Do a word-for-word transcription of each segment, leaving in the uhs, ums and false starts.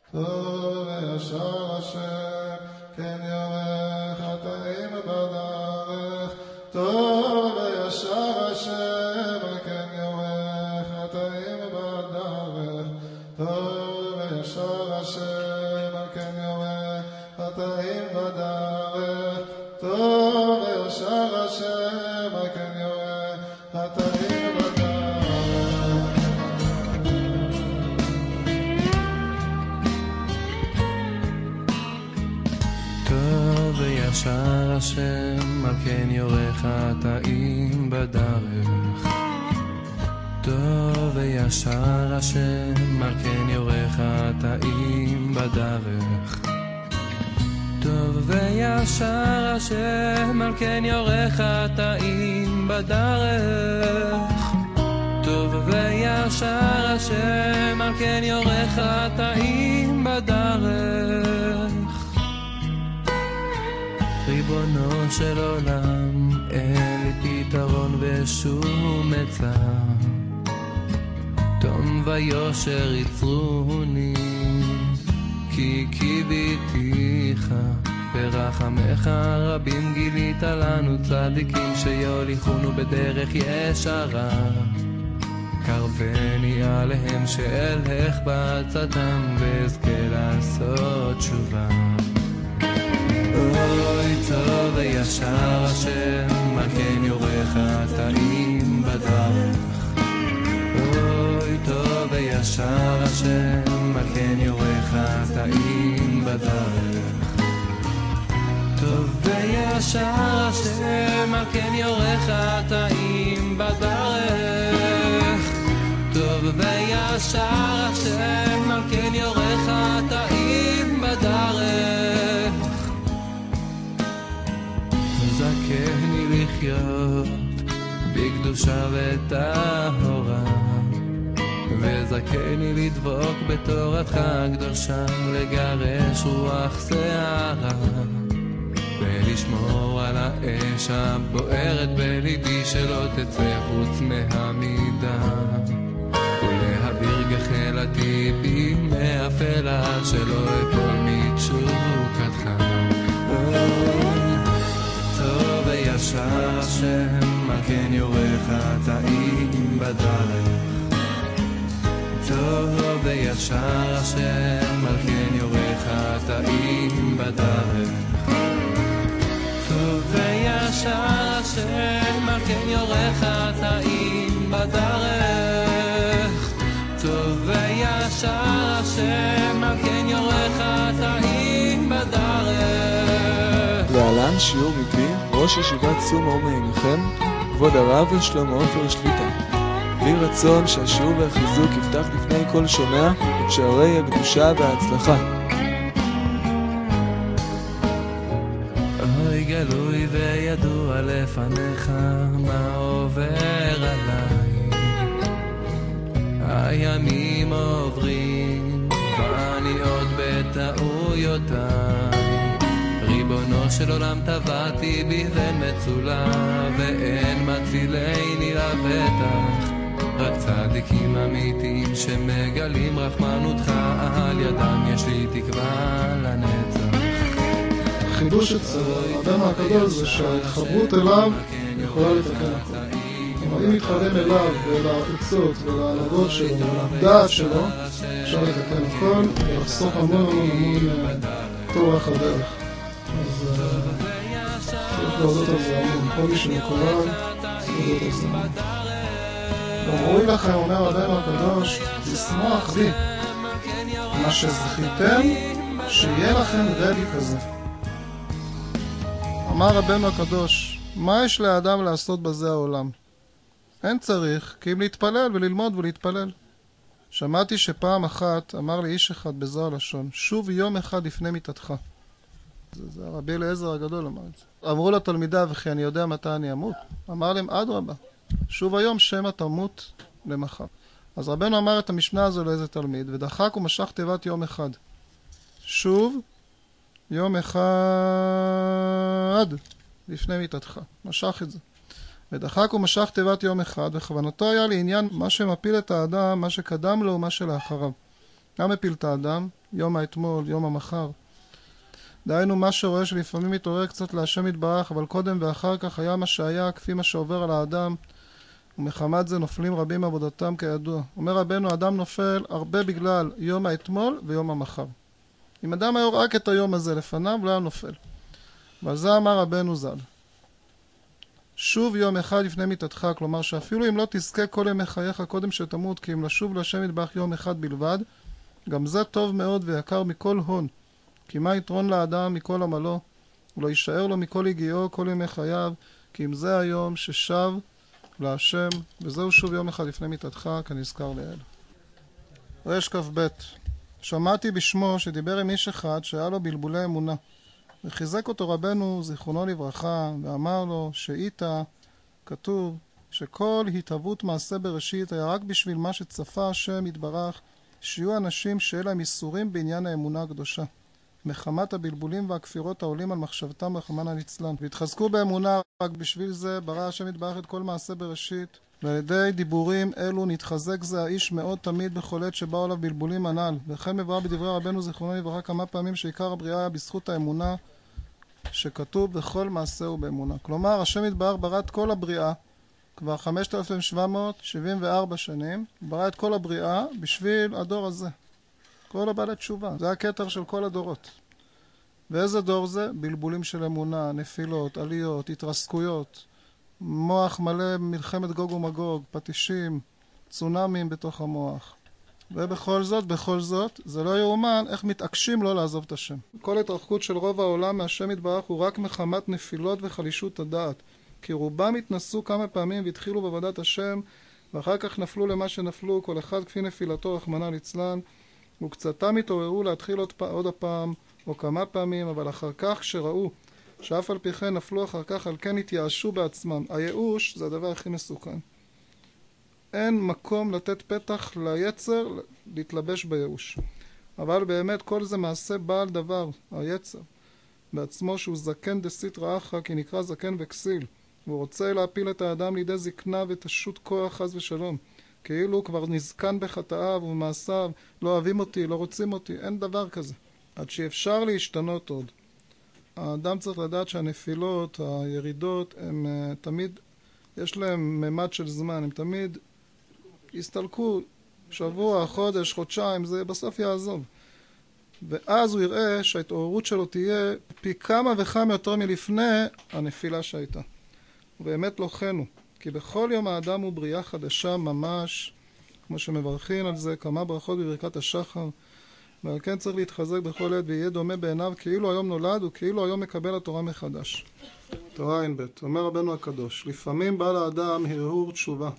טוב וישר השם, כן יורה חטאים בדרך. טוב וישר השם, כן יורה חטאים בדרך. טוב וישר השם, כן יורה חטאים בדרך. טוב וישר השם, כן יורה חטאים בדרך. טוב וישר השם, על כן יורה חטאים בדרך. טוב וישר השם, על כן יורה חטאים בדרך. טוב וישר השם, על כן יורה חטאים בדרך. טוב וישר השם, על כן יורה חטאים בדרך. ריבונו של עולם, אין לי פתרון ושום עצה. תום ויושר יצרוני, כי קיוויתיך. ברחמך רבים גילית לנו, צדיקים שיוליכונו בדרך ישרה. קרבני עליהם שאלך בעצתם, ואזכה לעשות תשובה. אוי טוב וישר השם, על כן יורה חטאים בדרך. אוי טוב וישר השם, על כן יורה חטאים בדרך. טוב וישר השם, על כן יורה חטאים בדרך. טוב וישר השם, על כן יורה חטאים בדרך. זכני לחיות בקדושה וטהרה, וזכני לדבוק בתורתך הקדושה, לגרש רוח שערה, ולשמור על האש הבוערת בליבי, שלא תצא חוץ מהמידה, ולהעביר גחלתי בי מאפלה, שלא אפול מתשוקתך. טוב וישר השם, על כן יורה חטאים בדרך. טוב וישר השם, על כן יורה חטאים בדרך. טוב וישר השם, על כן יורה חטאים בדרך. טוב וישר השם, על כן יורה חטאים בדרך. להלן שיעור מפי ראש ישיבת צור מאור מעיניכם, כבוד הרב שלמה עופר שליט"א. יהי רצון שהשיעור והחיזוק יפתח לפני כל שומע את שערי הקדושה וההצלחה. אוי גלוי וידוע לפניך מה עובר עליי, הימים עוברים ואני עוד בטעויותיי. ריבונו של עולם, טבעתי בי ומצולה, ואין מצילני לבטח. רק צדיקים אמיתיים שמגלים רחמנותך, על ידם יש לי תקווה לנצח. חידוש אצל רבנו הקדוש זה שההתחברות אליו יכולה לתקן הכל. אם אני מתחבר אליו ולעצות ולעלבות שלו ולדעת שלו, אפשר לתקן הכל ולחסוך המון המון המון טורח הדרך. אז צריך להודות על זה המון, כל מי שמקורב, להודות על זה המון. ואומרים לכם, אומר רבנו הקדוש, תשמח בי, מה שזכיתם שיהיה לכם רבי כזה. אמר רבנו הקדוש, מה יש לאדם לעשות בזה העולם? אין צריך, כי אם להתפלל וללמוד ולהתפלל. שמעתי שפעם אחת אמר לי איש אחד בזוהר לשון, שוב יום אחד לפני מיתתך. זה, זה הרבי אליעזר הגדול אמר את זה. אמרו לתלמידיו, וכי אני יודע מתי אני אמות? אמר להם, אדרבה, שוב היום שמא תמות למחר. אז רבנו אמר את המשנה הזו לאיזה תלמיד, ודחק ומשך תיבת יום אחד. שוב יום אחד לפני מיתתך, משך את זה. ודחק ומשך תיבת יום אחד, וכוונתו היה לעניין מה שמפיל את האדם, מה שקדם לו ומה שלאחריו. מה מפיל את האדם? יום האתמול, יום המחר. דהיינו מה שרואה שלפעמים מתעורר קצת להשם יתברך, אבל קודם ואחר כך היה מה שהיה, כפי מה שעובר על האדם, ומחמת זה נופלים רבים עבודתם כידוע. אומר רבנו, אדם נופל הרבה בגלל יום האתמול ויום המחר. אם אדם היה רק את היום הזה לפניו, לא היה נופל. ועל זה אמר רבנו ז"ל. שוב יום אחד לפני מיתתך, כלומר שאפילו אם לא תזכה כל ימי חייך קודם שתמות, כי אם לשוב להשם יתברך יום אחד בלבד, גם זה טוב מאוד ויקר מכל הון. כי מה יתרון לאדם מכל עמלו, ולא יישאר לו מכל הגיעו כל ימי חייו, כי אם זה היום ששב להשם, וזהו שוב יום אחד לפני מיתתך, כנזכר לעיל. רש כ"ב. שמעתי בשמו שדיבר עם איש אחד שהיה לו בלבולי אמונה, וחיזק אותו רבנו זיכרונו לברכה, ואמר לו שאיתה כתוב שכל התהוות מעשה בראשית היה רק בשביל מה שצפה השם יתברך, שיהיו אנשים שיהיה להם איסורים בעניין האמונה הקדושה, מחמת הבלבולים והכפירות העולים על מחשבתם רחמנא ליצלן, והתחזקו באמונה. רק בשביל זה ברא השם יתברך את כל מעשה בראשית, ועל ידי דיבורים אלו נתחזק זה האיש מאוד תמיד בכל עת שבאו עליו בלבולים הנ"ל. וכן מבואר בדברי רבנו זיכרונו לברכה כמה פעמים שעיקר הבריאה היה בזכות האמונה, שכתוב בכל מעשה ובאמונה. כלומר השם יתברך ברא את כל הבריאה כבר חמשת אלפים שבע מאות שבעים וארבע שנים, ברא את כל הבריאה בשביל הדור הזה, כל הבעלי תשובה. זה הכתר של כל הדורות. ואיזה דור זה? בלבולים של אמונה, נפילות, עליות, התרסקויות, מוח מלא מלחמת גוג ומגוג, פטישים, צונאמים בתוך המוח. ובכל זאת, בכל זאת, זה לא יאומן איך מתעקשים לא לעזוב את השם. כל התרחקות של רוב העולם מהשם יתברך הוא רק מחמת נפילות וחלישות הדעת. כי רובם התנסו כמה פעמים והתחילו בעבודת השם, ואחר כך נפלו למה שנפלו, כל אחד כפי נפילתו רחמנא ליצלן, וקצתם התעוררו להתחיל עוד, עוד הפעם או כמה פעמים, אבל אחר כך כשראו שאף על פי כן נפלו אחר כך, על כן התייאשו בעצמם. הייאוש זה הדבר הכי מסוכן. אין מקום לתת פתח ליצר להתלבש בייאוש. אבל באמת כל זה מעשה בעל דבר, היצר בעצמו, שהוא זקן דסיטרא אחרא, כי נקרא זקן וכסיל, והוא רוצה להפיל את האדם לידי זקנה ותשות כוח חס ושלום, כאילו הוא כבר נזקן בחטאיו ובמעשיו, לא אוהבים אותי, לא רוצים אותי. אין דבר כזה, עד שאפשר להשתנות עוד. האדם צריך לדעת שהנפילות, הירידות, הם uh, תמיד, יש להם ממד של זמן, הם תמיד יסתלקו שבוע, חודש, חודשיים, זה בסוף יעזוב. ואז הוא יראה שההתעוררות שלו תהיה פי כמה וכמה יותר מלפני הנפילה שהייתה. ובאמת לא כן הוא, כי בכל יום האדם הוא בריאה חדשה ממש, כמו שמברכים על זה כמה ברכות בברכת השחר, ועל כן צריך להתחזק בכל עת ויהיה דומה בעיניו כאילו היום נולד וכאילו היום מקבל התורה מחדש. תורה ע"ב. אומר רבנו הקדוש, לפעמים בא לאדם הרהור תשובה,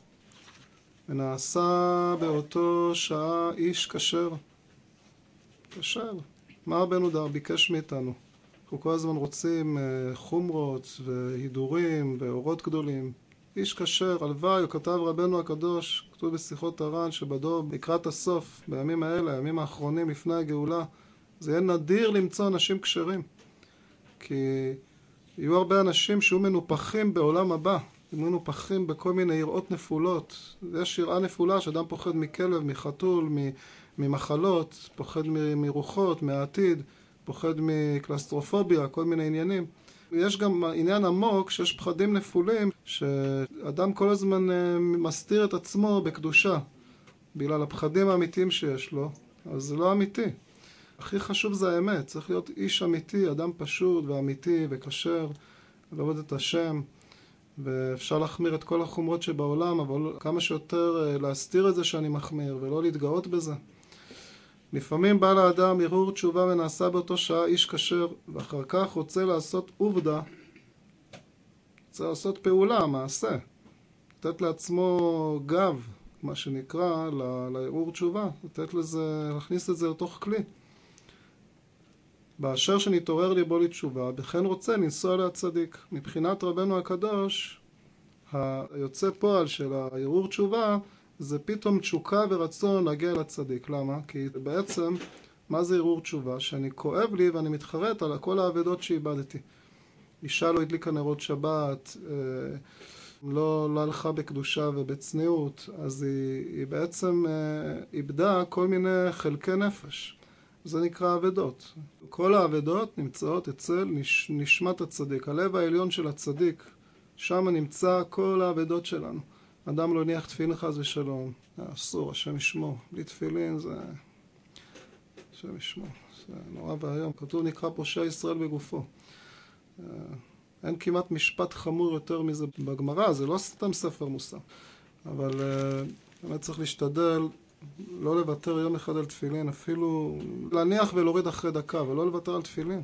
ונעשה באותו שעה איש כשר. כשר. מה רבנו דר ביקש מאיתנו? אנחנו כל הזמן רוצים חומרות והידורים ואורות גדולים. איש כשר, הלוואי, הוא כתב רבנו הקדוש, כתוב בשיחות הר"ן, שבדור לקראת הסוף, בימים האלה, הימים האחרונים לפני הגאולה, זה יהיה נדיר למצוא אנשים כשרים. כי יהיו הרבה אנשים שיהיו מנופחים בעולם הבא, יהיו מנופחים בכל מיני יראות נפולות. יש יראה נפולה שאדם פוחד מכלב, מחתול, ממחלות, פוחד מרוחות, מהעתיד, פוחד מקלסטרופוביה, כל מיני עניינים. יש גם עניין עמוק שיש פחדים נפולים, שאדם כל הזמן מסתיר את עצמו בקדושה, בגלל הפחדים האמיתיים שיש לו, אז זה לא אמיתי. הכי חשוב זה האמת, צריך להיות איש אמיתי, אדם פשוט ואמיתי וכשר, לעבוד את השם, ואפשר להחמיר את כל החומרות שבעולם, אבל כמה שיותר להסתיר את זה שאני מחמיר ולא להתגאות בזה. לפעמים בא לאדם הרהור תשובה ונעשה באותו שעה איש כשר, ואחר כך רוצה לעשות עובדה, רוצה לעשות פעולה, מעשה, לתת לעצמו גב, מה שנקרא, להרהור תשובה, לתת לזה, להכניס את זה לתוך כלי. באשר שנתעורר ליבו לתשובה, בכן רוצה לנסוע להצדיק. מבחינת רבנו הקדוש, היוצא פועל של ההרהור תשובה, זה פתאום תשוקה ורצון להגיע לצדיק. למה? כי בעצם, מה זה הרהור תשובה? שאני כואב לי ואני מתחרט על כל העבודות שאיבדתי. אישה לא הדליקה נרות שבת, לא, לא הלכה בקדושה ובצניעות, אז היא, היא בעצם אה, איבדה כל מיני חלקי נפש. זה נקרא אבדות. כל האבדות נמצאות אצל נש, נשמת הצדיק. הלב העליון של הצדיק, שם נמצא כל האבדות שלנו. אדם לא הניח תפילין חס ושלום. אסור, השם ישמור. בלי תפילין זה... השם ישמור. זה נורא והיום. כתוב נקרא פושע ישראל בגופו. אין כמעט משפט חמור יותר מזה בגמרא, זה לא סתם ספר מוסר. אבל באמת צריך להשתדל לא לוותר יום אחד על תפילין, אפילו להניח ולהוריד אחרי דקה, ולא לוותר על תפילין.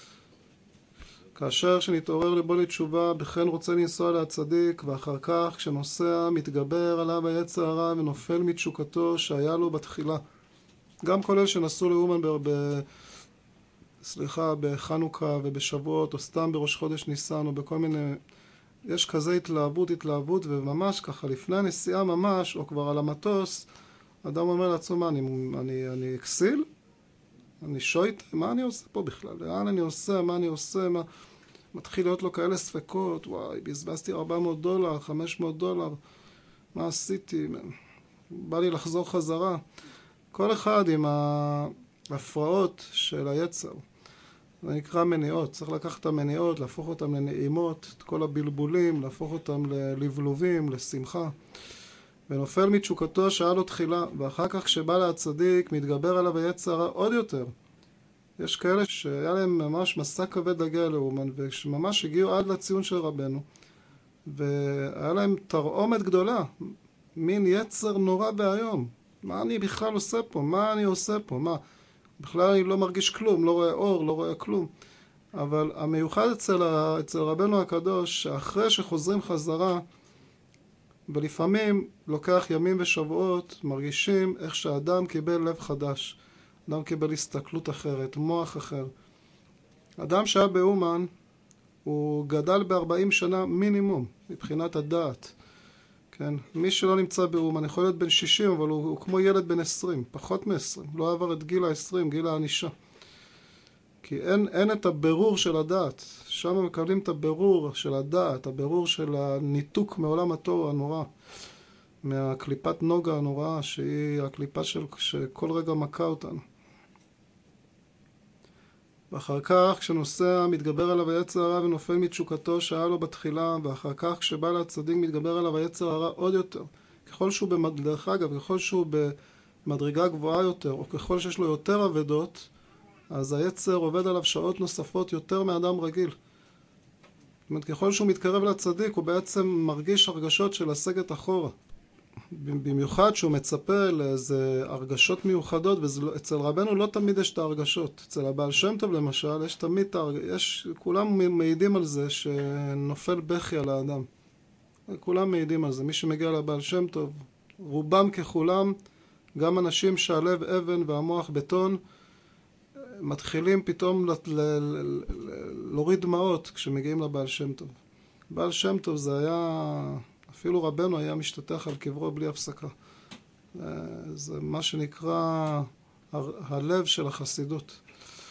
כאשר שנתעורר לבוא לתשובה, בכן רוצה לנסוע להצדיק, ואחר כך כשנוסע מתגבר עליו היצר הרע ונופל מתשוקתו שהיה לו בתחילה. גם כל אלה שנסעו לאומן ב... ב... סליחה, בחנוכה ובשבועות, או סתם בראש חודש ניסן, או בכל מיני... יש כזה התלהבות, התלהבות, וממש ככה, לפני הנסיעה ממש, או כבר על המטוס, אדם אומר לעצמו, מה, אני, אני, אני אקסיל? אני שויט? מה אני עושה פה בכלל? לאן אני עושה? מה אני עושה? מה... מתחיל להיות לו כאלה ספקות, וואי, בזבזתי ארבע מאות דולר, חמש מאות דולר, מה עשיתי? בא לי לחזור חזרה. כל אחד עם ההפרעות של היצר. זה נקרא מניעות. צריך לקחת את המניעות, להפוך אותם לנעימות, את כל הבלבולים, להפוך אותם ללבלובים, לשמחה. ונופל מתשוקתו שהיה לו תחילה, ואחר כך כשבא להצדיק, מתגבר עליו היצר הרע עוד יותר. יש כאלה שהיה להם ממש מסע כבד להגיע לאומן, ושממש הגיעו עד לציון של רבנו, והיה להם תרעומת גדולה, מין יצר נורא והיום. מה אני בכלל עושה פה? מה אני עושה פה? מה? בכלל אני לא מרגיש כלום, לא רואה אור, לא רואה כלום. אבל המיוחד אצל, אצל רבנו הקדוש, שאחרי שחוזרים חזרה, ולפעמים לוקח ימים ושבועות, מרגישים איך שהאדם קיבל לב חדש. אדם קיבל הסתכלות אחרת, מוח אחר. אדם שהיה באומן, הוא גדל ב-ארבעים שנה מינימום, מבחינת הדעת. כן? מי שלא נמצא באומן יכול להיות בן שישים, אבל הוא, הוא כמו ילד בן עשרים, פחות מ-עשרים. לא עבר את גיל ה-עשרים, גיל הענישה. כי אין, אין את הבירור של הדעת. שם מקבלים את הבירור של הדעת, הבירור של הניתוק מעולם התור הנורא. מהקליפת נוגה הנוראה, שהיא הקליפה של, שכל רגע מכה אותנו. ואחר כך, כשנוסע, מתגבר עליו היצר הרע ונופל מתשוקתו שהיה לו בתחילה, ואחר כך, כשבא להצדיק, מתגבר עליו היצר הרע עוד יותר. ככל שהוא, במד... דרך אגב, ככל שהוא במדרגה גבוהה יותר, או ככל שיש לו יותר אבדות, אז היצר עובד עליו שעות נוספות יותר מאדם רגיל. זאת אומרת, ככל שהוא מתקרב לצדיק, הוא בעצם מרגיש הרגשות של לסגת אחורה. במיוחד שהוא מצפה לאיזה הרגשות מיוחדות, ואצל רבנו לא תמיד יש את ההרגשות. אצל הבעל שם טוב למשל, יש תמיד את ההרגשות, כולם מעידים על זה שנופל בכי על האדם. כולם מעידים על זה. מי שמגיע לבעל שם טוב, רובם ככולם, גם אנשים שהלב אבן והמוח בטון, מתחילים פתאום ל- ל- ל- להוריד דמעות כשמגיעים לבעל שם טוב. בעל שם טוב זה היה... אפילו רבנו היה משתתח על קברו בלי הפסקה. זה מה שנקרא הלב של החסידות.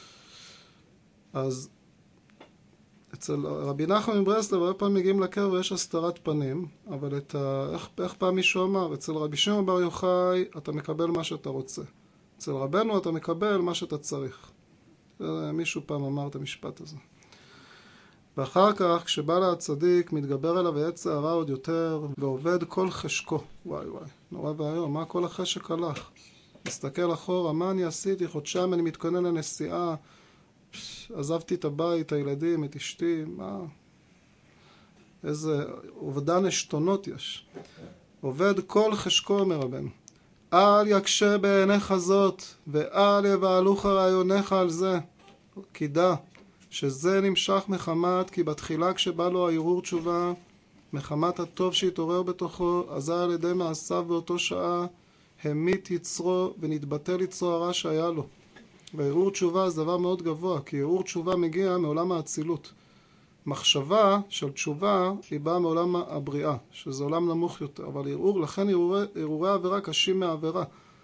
אז אצל רבי נחמן מברסלב הרבה פעמים מגיעים לקבר ויש הסתרת פנים, אבל את ה... איך, איך פעם מישהו אמר? אצל רבי שמעון בר יוחאי אתה מקבל מה שאתה רוצה. אצל רבנו אתה מקבל מה שאתה צריך. מישהו פעם אמר את המשפט הזה. ואחר כך, כשבא להצדיק, מתגבר אליו היצר הרע עוד יותר, ועובד כל חשקו. וואי וואי, נורא והיום, מה כל החשק הלך? מסתכל אחורה, מה אני עשיתי? חודשיים אני מתכונן לנסיעה, עזבתי את הבית, הילדים, את אשתי, מה? איזה עובדן אשתונות יש. עובד כל חשקו, אומר רבנו. אל יקשה בעיניך זאת, ואל יבהלוך רעיוניך על זה. כי דע. שזה נמשך מחמת, כי בתחילה כשבא לו הערעור תשובה, מחמת הטוב שהתעורר בתוכו, אזי על ידי מעשיו באותו שעה, המית יצרו ונתבטל יצרו הרע שהיה לו. והערעור תשובה זה דבר מאוד גבוה, כי ערעור תשובה מגיע מעולם האצילות. מחשבה של תשובה היא באה מעולם הבריאה, שזה עולם נמוך יותר, אבל ערעור, לכן ערעורי, ערעורי העבירה קשים מהעבירה.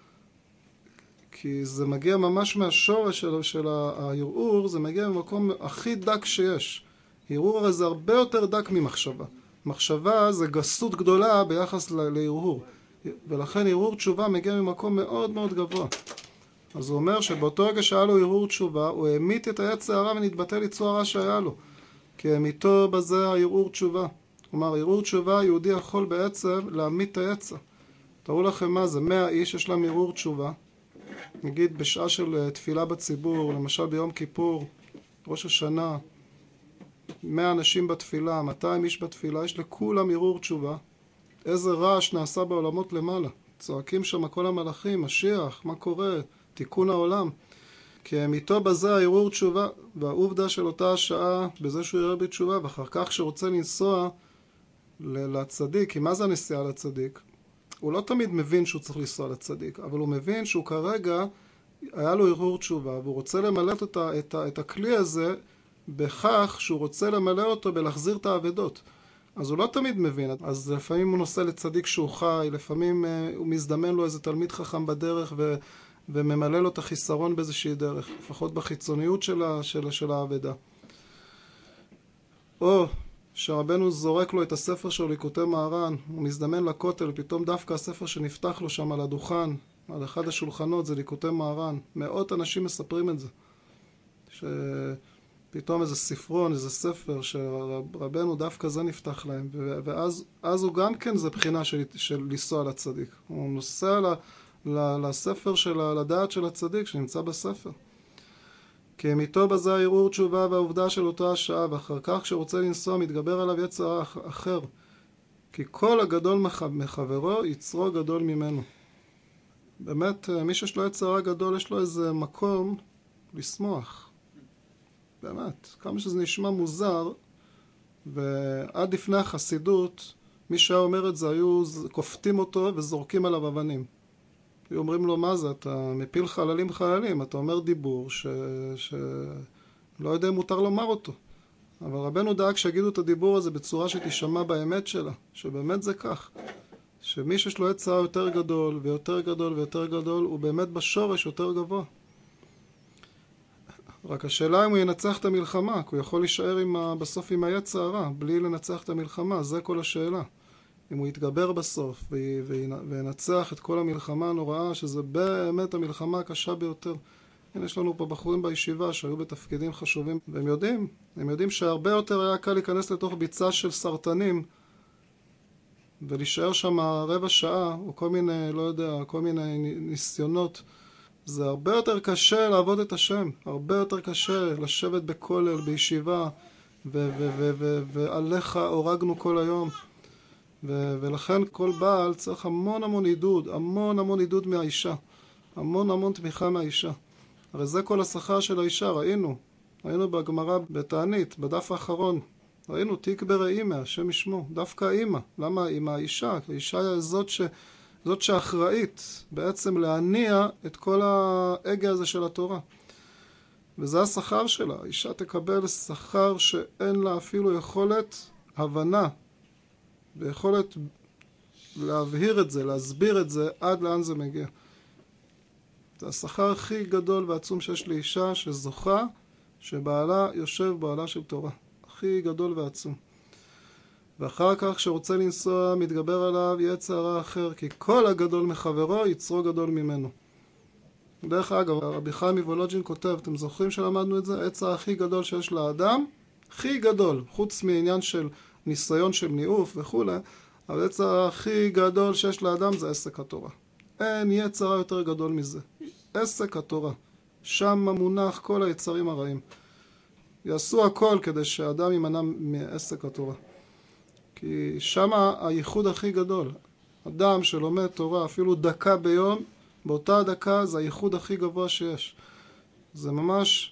כי זה מגיע ממש מהשורש של, של הערעור, זה מגיע ממקום הכי דק שיש. ערעור הרי זה הרבה יותר דק ממחשבה. מחשבה זה גסות גדולה ביחס להרהור, ולכן הרהור תשובה מגיע ממקום מאוד מאוד גבוה. אז הוא אומר שבאותו רגע שהיה לו הרהור תשובה, הוא העמית את היצר הרע ונתבטל יצרו הרע שהיה לו, כי העמיתו בזה הרהור תשובה. כלומר, הרהור תשובה, יהודי יכול בעצם להעמית את היצר. תראו לכם מה זה, מאה איש יש להם הרהור תשובה, נגיד בשעה של תפילה בציבור, למשל ביום כיפור, ראש השנה, מאה אנשים בתפילה, מאתיים איש בתפילה, יש לכולם הרהור תשובה. איזה רעש נעשה בעולמות למעלה. צועקים שם כל המלאכים, משיח, מה קורה? תיקון העולם. כי אמיתו בזה הרהור תשובה, והעובדה של אותה השעה, בזה שהוא יראה בתשובה, ואחר כך שרוצה לנסוע לצדיק, כי מה זה הנסיעה לצדיק? הוא לא תמיד מבין שהוא צריך לנסוע לצדיק, אבל הוא מבין שהוא כרגע, היה לו הרהור תשובה, והוא רוצה למלא את, ה, את, ה, את הכלי הזה, בכך שהוא רוצה למלא אותו בלהחזיר את העבדות. אז הוא לא תמיד מבין, אז לפעמים הוא נוסע לצדיק שהוא חי, לפעמים uh, הוא מזדמן לו איזה תלמיד חכם בדרך ו, וממלא לו את החיסרון באיזושהי דרך, לפחות בחיצוניות של, של, של העבדה. או שרבנו זורק לו את הספר של ליקוטי מהר"ן, הוא מזדמן לכותל, פתאום דווקא הספר שנפתח לו שם על הדוכן, על אחד השולחנות, זה ליקוטי מהר"ן. מאות אנשים מספרים את זה. שפתאום איזה ספרון, איזה ספר, שרבנו דווקא זה נפתח להם. ואז אז הוא גם כן זה בחינה של, של לנסוע לצדיק. הוא נוסע ל, ל, לספר של, לדעת של הצדיק שנמצא בספר. כי אמיתו בזה הרהור תשובה והעובדה של אותה השעה, ואחר כך כשרוצה לנסוע מתגבר עליו יצר אחר. כי כל הגדול מחברו יצרו גדול ממנו. באמת, מי שיש לו יצר גדול, יש לו איזה מקום לשמוח. באמת, כמה שזה נשמע מוזר, ועד לפני החסידות, מי שהיה אומר את זה, היו כופתים אותו וזורקים עליו אבנים. היו אומרים לו, מה זה? אתה מפיל חללים חללים, אתה אומר דיבור ש... ש... לא יודע אם מותר לומר אותו. אבל רבנו דאג שיגידו את הדיבור הזה בצורה שתשמע באמת שלה, שבאמת זה כך. שמי שיש לו יצר יותר גדול ויותר גדול ויותר גדול, הוא באמת בשורש יותר גבוה. רק השאלה אם הוא ינצח את המלחמה, כי הוא יכול להישאר עם ה... בסוף עם היצר הרע, בלי לנצח את המלחמה, זה כל השאלה. אם הוא יתגבר בסוף וינצח את כל המלחמה הנוראה, שזה באמת המלחמה הקשה ביותר. הנה, יש לנו פה בחורים בישיבה שהיו בתפקידים חשובים, והם יודעים, הם יודעים שהרבה יותר היה קל להיכנס לתוך ביצה של סרטנים, ולהישאר שם רבע שעה, או כל מיני, לא יודע, כל מיני ניסיונות. זה הרבה יותר קשה לעבוד את השם, הרבה יותר קשה לשבת בכולל, בישיבה, ועליך הורגנו כל היום. ו- ולכן כל בעל צריך המון המון עידוד, המון המון עידוד מהאישה, המון המון תמיכה מהאישה. הרי זה כל השכר של האישה, ראינו, ראינו בגמרא בתענית, בדף האחרון, ראינו תיק ברעימה, השם ישמו, דווקא האימא. למה האימא? האישה, האישה היא זאת, ש- זאת שאחראית בעצם להניע את כל ההגה הזה של התורה. וזה השכר שלה, האישה תקבל שכר שאין לה אפילו יכולת הבנה, ויכולת להבהיר את זה, להסביר את זה, עד לאן זה מגיע. זה השכר הכי גדול ועצום שיש לאישה, שזוכה, שבעלה יושב בעלה של תורה. הכי גדול ועצום. ואחר כך, כשרוצה לנסוע, מתגבר עליו יצר הרע אחר, כי כל הגדול מחברו יצרו גדול ממנו. דרך אגב, רבי חיים מוולוז'ין כותב, אתם זוכרים שלמדנו את זה? היצר הכי גדול שיש לאדם, הכי גדול, חוץ מעניין של ניסיון של ניאוף וכו', אבל היצר הכי גדול שיש לאדם זה עסק התורה. אין יצר יותר גדול מזה. עסק התורה. שם מונח כל היצרים הרעים. יעשו הכל כדי שהאדם יימנע מעסק התורה. כי שם הייחוד הכי גדול. אדם שלומד תורה אפילו דקה ביום, באותה דקה זה הייחוד הכי גבוה שיש. זה ממש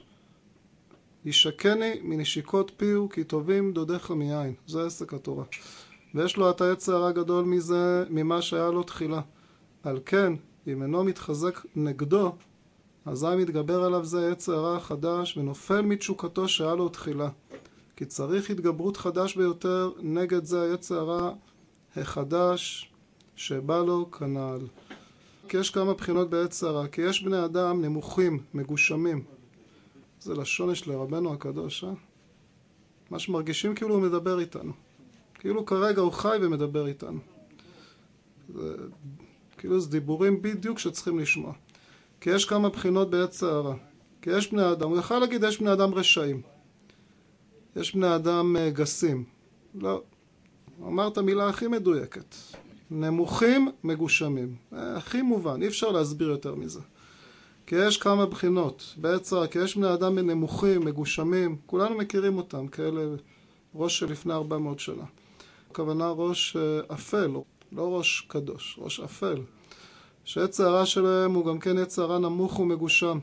ישקני מנשיקות פיו כי טובים דודיך מיין. זה עסק התורה. ויש לו את היצר הרע גדול מזה, ממה שהיה לו תחילה. על כן, אם אינו מתחזק נגדו, אזי מתגבר עליו זה יצר הרע חדש ונופל מתשוקתו שהיה לו תחילה. כי צריך התגברות חדש ביותר נגד זה היצר הרע החדש שבא לו כנעל. כי יש כמה בחינות ביצר הרע, כי יש בני אדם נמוכים, מגושמים. זה לשון יש לרבנו הקדוש, אה? מה שמרגישים כאילו הוא מדבר איתנו. כאילו כרגע הוא חי ומדבר איתנו. זה, כאילו זה דיבורים בדיוק שצריכים לשמוע. כי יש כמה בחינות בעץ הרע. כי יש בני אדם, הוא יכול להגיד יש בני אדם רשעים. יש בני אדם גסים. לא. אמרת מילה הכי מדויקת. נמוכים מגושמים. הכי מובן, אי אפשר להסביר יותר מזה. כי יש כמה בחינות בעץ הרע, כי יש בני אדם נמוכים, מגושמים. כולנו מכירים אותם, כאלה ראש שלפני ארבע מאות שנה. הכוונה ראש אפל, לא ראש קדוש, ראש אפל. שעץ הרע שלהם הוא גם כן עץ הרע נמוך ומגושם.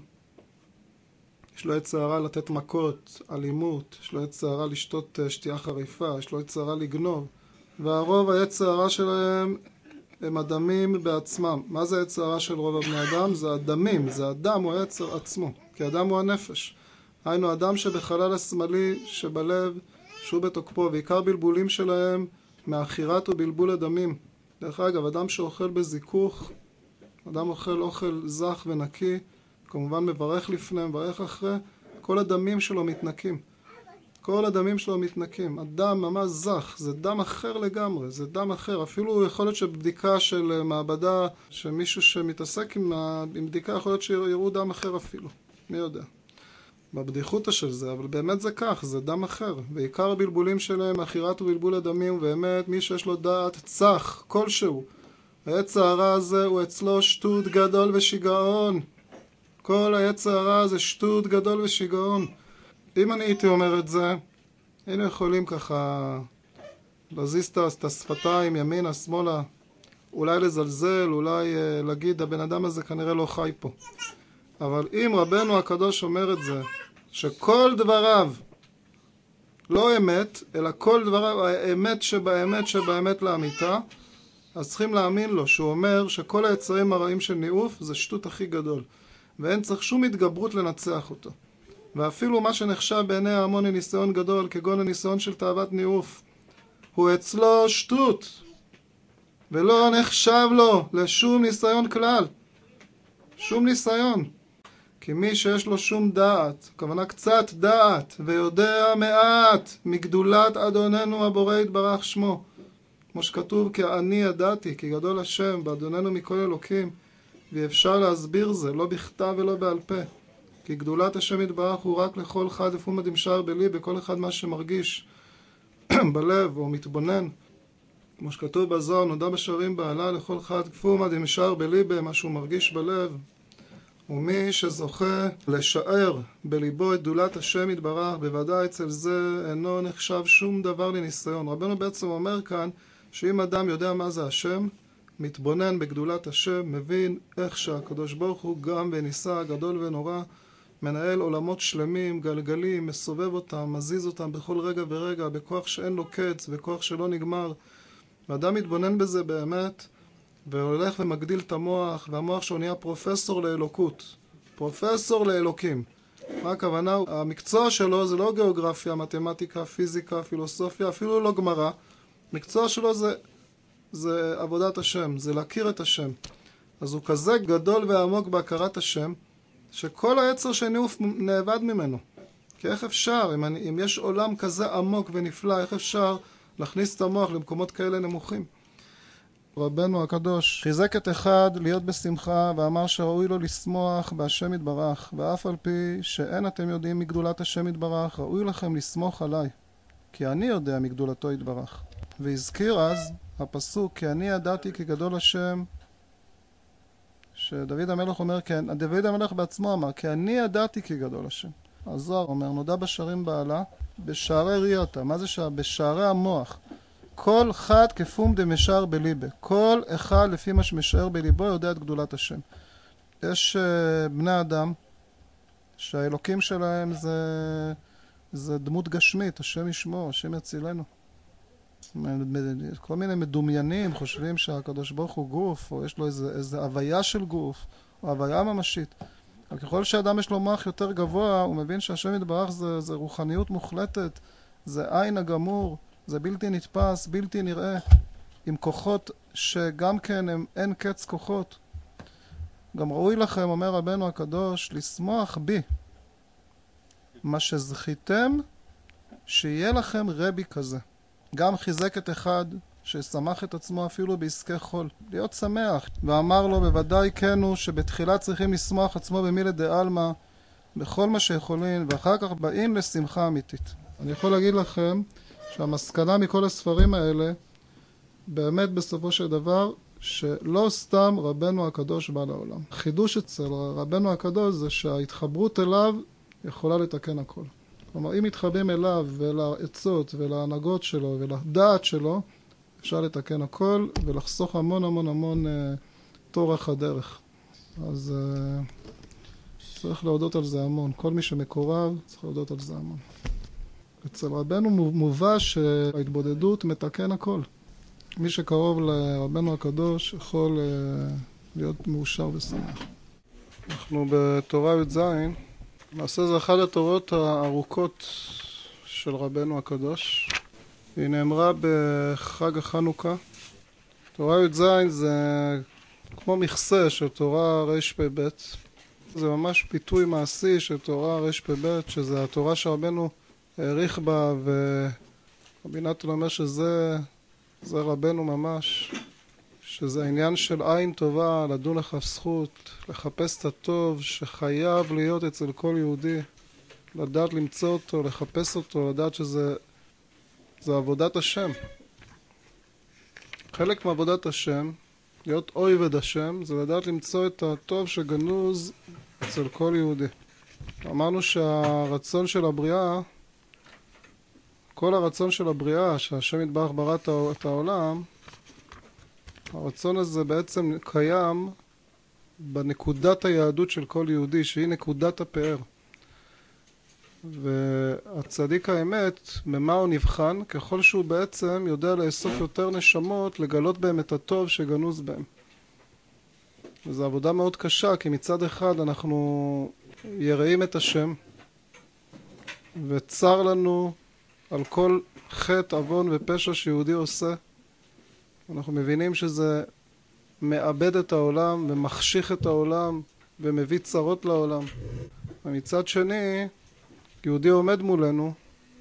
יש לו עץ הרע לתת מכות, אלימות, יש לו עץ הרע לשתות שתייה חריפה, יש לו עץ הרע לגנוב. והרוב העץ הרע שלהם הם הדמים בעצמם. מה זה עץ הרע של רוב הבני אדם? זה הדמים, זה הדם, הוא העץ עצמו, כי הדם הוא הנפש. היינו אדם שבחלל השמאלי, שבלב, שהוא בתוקפו, ועיקר בלבולים שלהם מאחירת ובלבול הדמים. דרך אגב, אדם שאוכל בזיכוך, אדם אוכל אוכל זך ונקי, כמובן מברך לפני, מברך אחרי, כל הדמים שלו מתנקים. כל הדמים שלו מתנקים. הדם ממש זך, זה דם אחר לגמרי, זה דם אחר. אפילו יכול להיות שבדיקה של מעבדה, שמישהו שמתעסק עם, עם בדיקה, יכול להיות שיראו דם אחר אפילו. מי יודע? בבדיחותא של זה, אבל באמת זה כך, זה דם אחר. ועיקר הבלבולים שלהם, אחירת ובלבול הדמים, ובאמת מי שיש לו דעת צח, כלשהו. העץ הרע הזה הוא אצלו שטות גדול ושיגעון. כל העץ הרע הזה שטות גדול ושיגעון. אם אני הייתי אומר את זה, היינו יכולים ככה להזיז את השפתיים ימינה, שמאלה, אולי לזלזל, אולי uh, להגיד, הבן אדם הזה כנראה לא חי פה. אבל אם רבנו הקדוש אומר את זה, שכל דבריו לא אמת, אלא כל דבריו האמת שבאמת שבאמת לאמיתה, אז צריכים להאמין לו, שהוא אומר שכל היצרים הרעים של ניאוף זה שטות הכי גדול. ואין צריך שום התגברות לנצח אותו. ואפילו מה שנחשב בעיני ההמון לניסיון גדול, כגון הניסיון של תאוות ניאוף, הוא אצלו שטות, ולא נחשב לו לשום ניסיון כלל. שום ניסיון. כי מי שיש לו שום דעת, כוונה קצת דעת, ויודע מעט מגדולת אדוננו הבורא יתברך שמו, כמו שכתוב, כי אני ידעתי, כי גדול השם, באדוננו מכל אלוקים, ואפשר להסביר זה, לא בכתב ולא בעל פה. כי גדולת השם יתברך הוא רק לכל אחד לפומה דמשאר בלי, בכל אחד מה שמרגיש בלב או מתבונן. כמו שכתוב בזוהר, נודע בשערים בעלה לכל אחד לפומה דמשאר בלי, במה שהוא מרגיש בלב. ומי שזוכה לשער בליבו את גדולת השם יתברך, בוודאי אצל זה אינו נחשב שום דבר לניסיון. רבנו בעצם אומר כאן, שאם אדם יודע מה זה השם, מתבונן בגדולת השם, מבין איך שהקדוש ברוך הוא גם בניסה גדול ונורא, מנהל עולמות שלמים, גלגלים, מסובב אותם, מזיז אותם בכל רגע ורגע, בכוח שאין לו קץ, בכוח שלא נגמר. ואדם מתבונן בזה באמת, והולך ומגדיל את המוח, והמוח שהוא נהיה פרופסור לאלוקות. פרופסור לאלוקים. מה הכוונה? המקצוע שלו זה לא גיאוגרפיה, מתמטיקה, פיזיקה, פילוסופיה, אפילו לא גמרא. המקצוע שלו זה, זה עבודת השם, זה להכיר את השם. אז הוא כזה גדול ועמוק בהכרת השם, שכל היצר שניאוף נאבד ממנו. כי איך אפשר, אם, אני, אם יש עולם כזה עמוק ונפלא, איך אפשר להכניס את המוח למקומות כאלה נמוכים? רבנו הקדוש חיזק את אחד להיות בשמחה, ואמר שראוי לו לשמוח בהשם יתברך, ואף על פי שאין אתם יודעים מגדולת השם יתברך, ראוי לכם לסמוך עליי, כי אני יודע מגדולתו יתברך. והזכיר אז הפסוק, כי אני ידעתי כי גדול השם, שדוד המלך אומר, כן, דוד המלך בעצמו אמר, כי אני ידעתי כי גדול השם. הזוהר אומר, נודע בשערים בעלה, בשערי ראייתה. מה זה שער? בשערי המוח. כל חד כפום דמשאר בליבה. כל אחד לפי מה שמשאר בליבו יודע את גדולת השם. יש uh, בני אדם שהאלוקים שלהם זה, זה דמות גשמית, השם ישמור, השם יצילנו. כל מיני מדומיינים חושבים שהקדוש ברוך הוא גוף, או יש לו איזה, איזה הוויה של גוף, או הוויה ממשית. אבל ככל שאדם יש לו מוח יותר גבוה, הוא מבין שהשם יתברך זה, זה רוחניות מוחלטת, זה עין הגמור, זה בלתי נתפס, בלתי נראה, עם כוחות שגם כן הם אין קץ כוחות. גם ראוי לכם, אומר רבנו הקדוש, לשמוח בי, מה שזכיתם שיהיה לכם רבי כזה. גם חיזק את אחד ששמח את עצמו אפילו בעסקי חול, להיות שמח, ואמר לו בוודאי כן הוא שבתחילה צריכים לשמוח עצמו במילי דעלמא בכל מה שיכולים, ואחר כך באים לשמחה אמיתית. אני יכול להגיד לכם שהמסקנה מכל הספרים האלה באמת בסופו של דבר שלא סתם רבנו הקדוש בא לעולם. החידוש אצל רבנו הקדוש זה שההתחברות אליו יכולה לתקן הכל. כלומר, אם מתחברים אליו ולעצות ולהנהגות שלו ולדעת שלו, אפשר לתקן הכל ולחסוך המון המון המון אה, תורך הדרך. אז אה, צריך להודות על זה המון. כל מי שמקורב צריך להודות על זה המון. אצל רבנו מובא שההתבודדות מתקן הכל. מי שקרוב לרבנו הקדוש יכול אה, להיות מאושר ושמח. אנחנו בתורה י"ז. למעשה זה אחת התורות הארוכות של רבנו הקדוש. היא נאמרה בחג החנוכה. תורה י"ז זה כמו מכסה של תורה רפ"ב. זה ממש פיתוי מעשי של תורה רפ"ב, שזה התורה שרבנו העריך בה, ורבי נתן אומר שזה זה רבנו ממש, שזה העניין של עין טובה, לדון לכף זכות, לחפש את הטוב שחייב להיות אצל כל יהודי, לדעת למצוא אותו, לחפש אותו, לדעת שזה זה עבודת השם. חלק מעבודת השם, להיות אויבד השם, זה לדעת למצוא את הטוב שגנוז אצל כל יהודי. אמרנו שהרצון של הבריאה, כל הרצון של הבריאה, שהשם יתברך ברא את העולם, הרצון הזה בעצם קיים בנקודת היהדות של כל יהודי, שהיא נקודת הפאר. והצדיק האמת, ממה הוא נבחן? ככל שהוא בעצם יודע לאסוף יותר נשמות, לגלות בהם את הטוב שגנוז בהם. וזו עבודה מאוד קשה, כי מצד אחד אנחנו יראים את השם, וצר לנו על כל חטא, עוון ופשע שיהודי עושה. אנחנו מבינים שזה מאבד את העולם ומחשיך את העולם ומביא צרות לעולם. ומצד שני, יהודי עומד מולנו,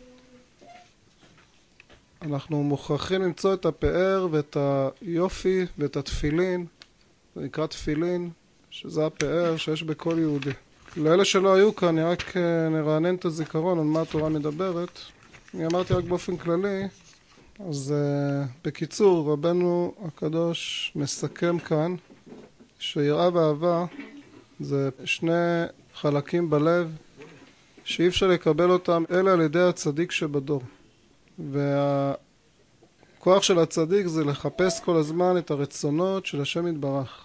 אנחנו מוכרחים למצוא את הפאר ואת היופי ואת התפילין, זה נקרא תפילין, שזה הפאר שיש בכל יהודי. לאלה שלא היו כאן, אני רק נרענן את הזיכרון על מה התורה מדברת. אני אמרתי רק באופן כללי, אז uh, בקיצור, רבנו הקדוש מסכם כאן שיראה ואהבה זה שני חלקים בלב שאי אפשר לקבל אותם אלא על ידי הצדיק שבדור. והכוח של הצדיק זה לחפש כל הזמן את הרצונות של השם יתברך.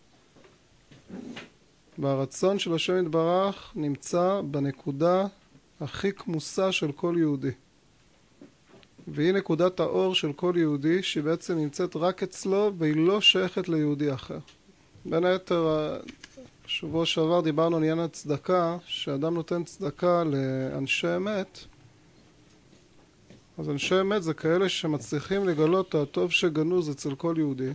והרצון של השם יתברך נמצא בנקודה הכי כמוסה של כל יהודי. והיא נקודת האור של כל יהודי שהיא בעצם נמצאת רק אצלו והיא לא שייכת ליהודי אחר. בין היתר, שבוע שעבר דיברנו על עניין הצדקה, שאדם נותן צדקה לאנשי אמת. אז אנשי אמת זה כאלה שמצליחים לגלות את הטוב שגנוז אצל כל יהודי.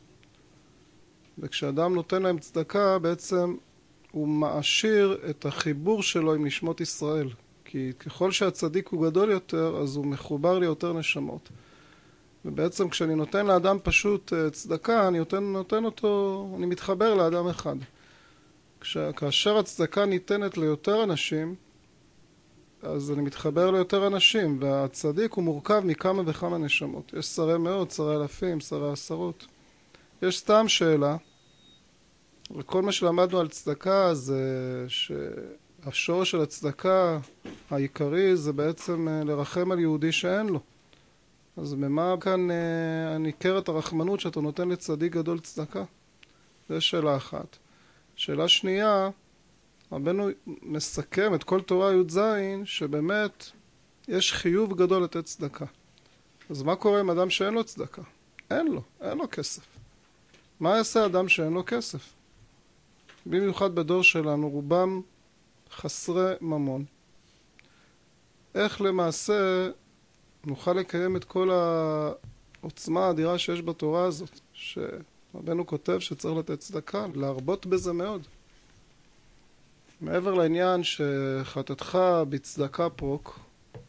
וכשאדם נותן להם צדקה, בעצם הוא מעשיר את החיבור שלו עם נשמות ישראל. כי ככל שהצדיק הוא גדול יותר, אז הוא מחובר לי יותר נשמות. ובעצם כשאני נותן לאדם פשוט צדקה, אני נותן, נותן אותו, אני מתחבר לאדם אחד. כאשר הצדקה ניתנת ליותר אנשים, אז אני מתחבר ליותר אנשים, והצדיק הוא מורכב מכמה וכמה נשמות. יש שרי מאות, שרי אלפים, שרי עשרות. יש סתם שאלה, וכל מה שלמדנו על צדקה זה שהשורש של הצדקה העיקרי זה בעצם לרחם על יהודי שאין לו. אז במה כאן ניכרת הרחמנות שאתה נותן לצדיק גדול צדקה? זו שאלה אחת. שאלה שנייה, רבנו מסכם את כל תורה י"ז שבאמת יש חיוב גדול לתת צדקה. אז מה קורה עם אדם שאין לו צדקה? אין לו, אין לו כסף. מה יעשה אדם שאין לו כסף? במיוחד בדור שלנו רובם חסרי ממון. איך למעשה נוכל לקיים את כל העוצמה האדירה שיש בתורה הזאת, שרבנו כותב שצריך לתת צדקה, להרבות בזה מאוד. מעבר לעניין שחטאתך בצדקה פרוק,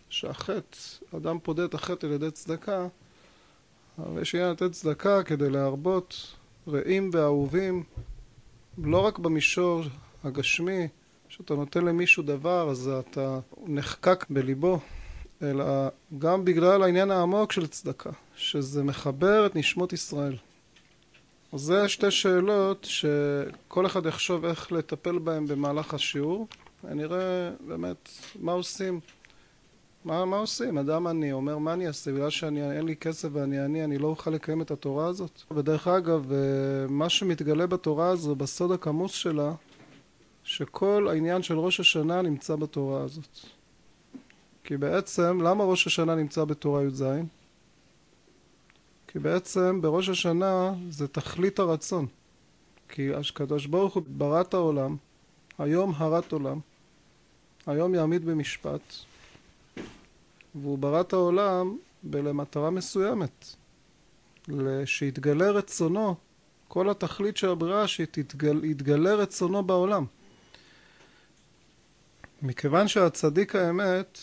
שהחטא, אדם פודה את החטא על ידי צדקה, אבל יש עניין לתת צדקה כדי להרבות רעים ואהובים, לא רק במישור הגשמי, שאתה נותן למישהו דבר אז אתה נחקק בליבו, אלא גם בגלל העניין העמוק של צדקה, שזה מחבר את נשמות ישראל. אז זה שתי שאלות שכל אחד יחשוב איך לטפל בהן במהלך השיעור. נראה באמת מה עושים. מה, מה עושים? אדם אני אומר מה אני אעשה? בגלל שאני אין לי כסף ואני אני, אני לא אוכל לקיים את התורה הזאת. ודרך אגב, מה שמתגלה בתורה הזו, בסוד הכמוס שלה, שכל העניין של ראש השנה נמצא בתורה הזאת. כי בעצם, למה ראש השנה נמצא בתורה י"ז? כי בעצם בראש השנה זה תכלית הרצון. כי הקדוש ברוך הוא ברא את העולם, היום הרת עולם, היום יעמיד במשפט, והוא ברא את העולם למטרה מסוימת, שיתגלה רצונו, כל התכלית של הבריאה שיתגלה רצונו בעולם. מכיוון שהצדיק האמת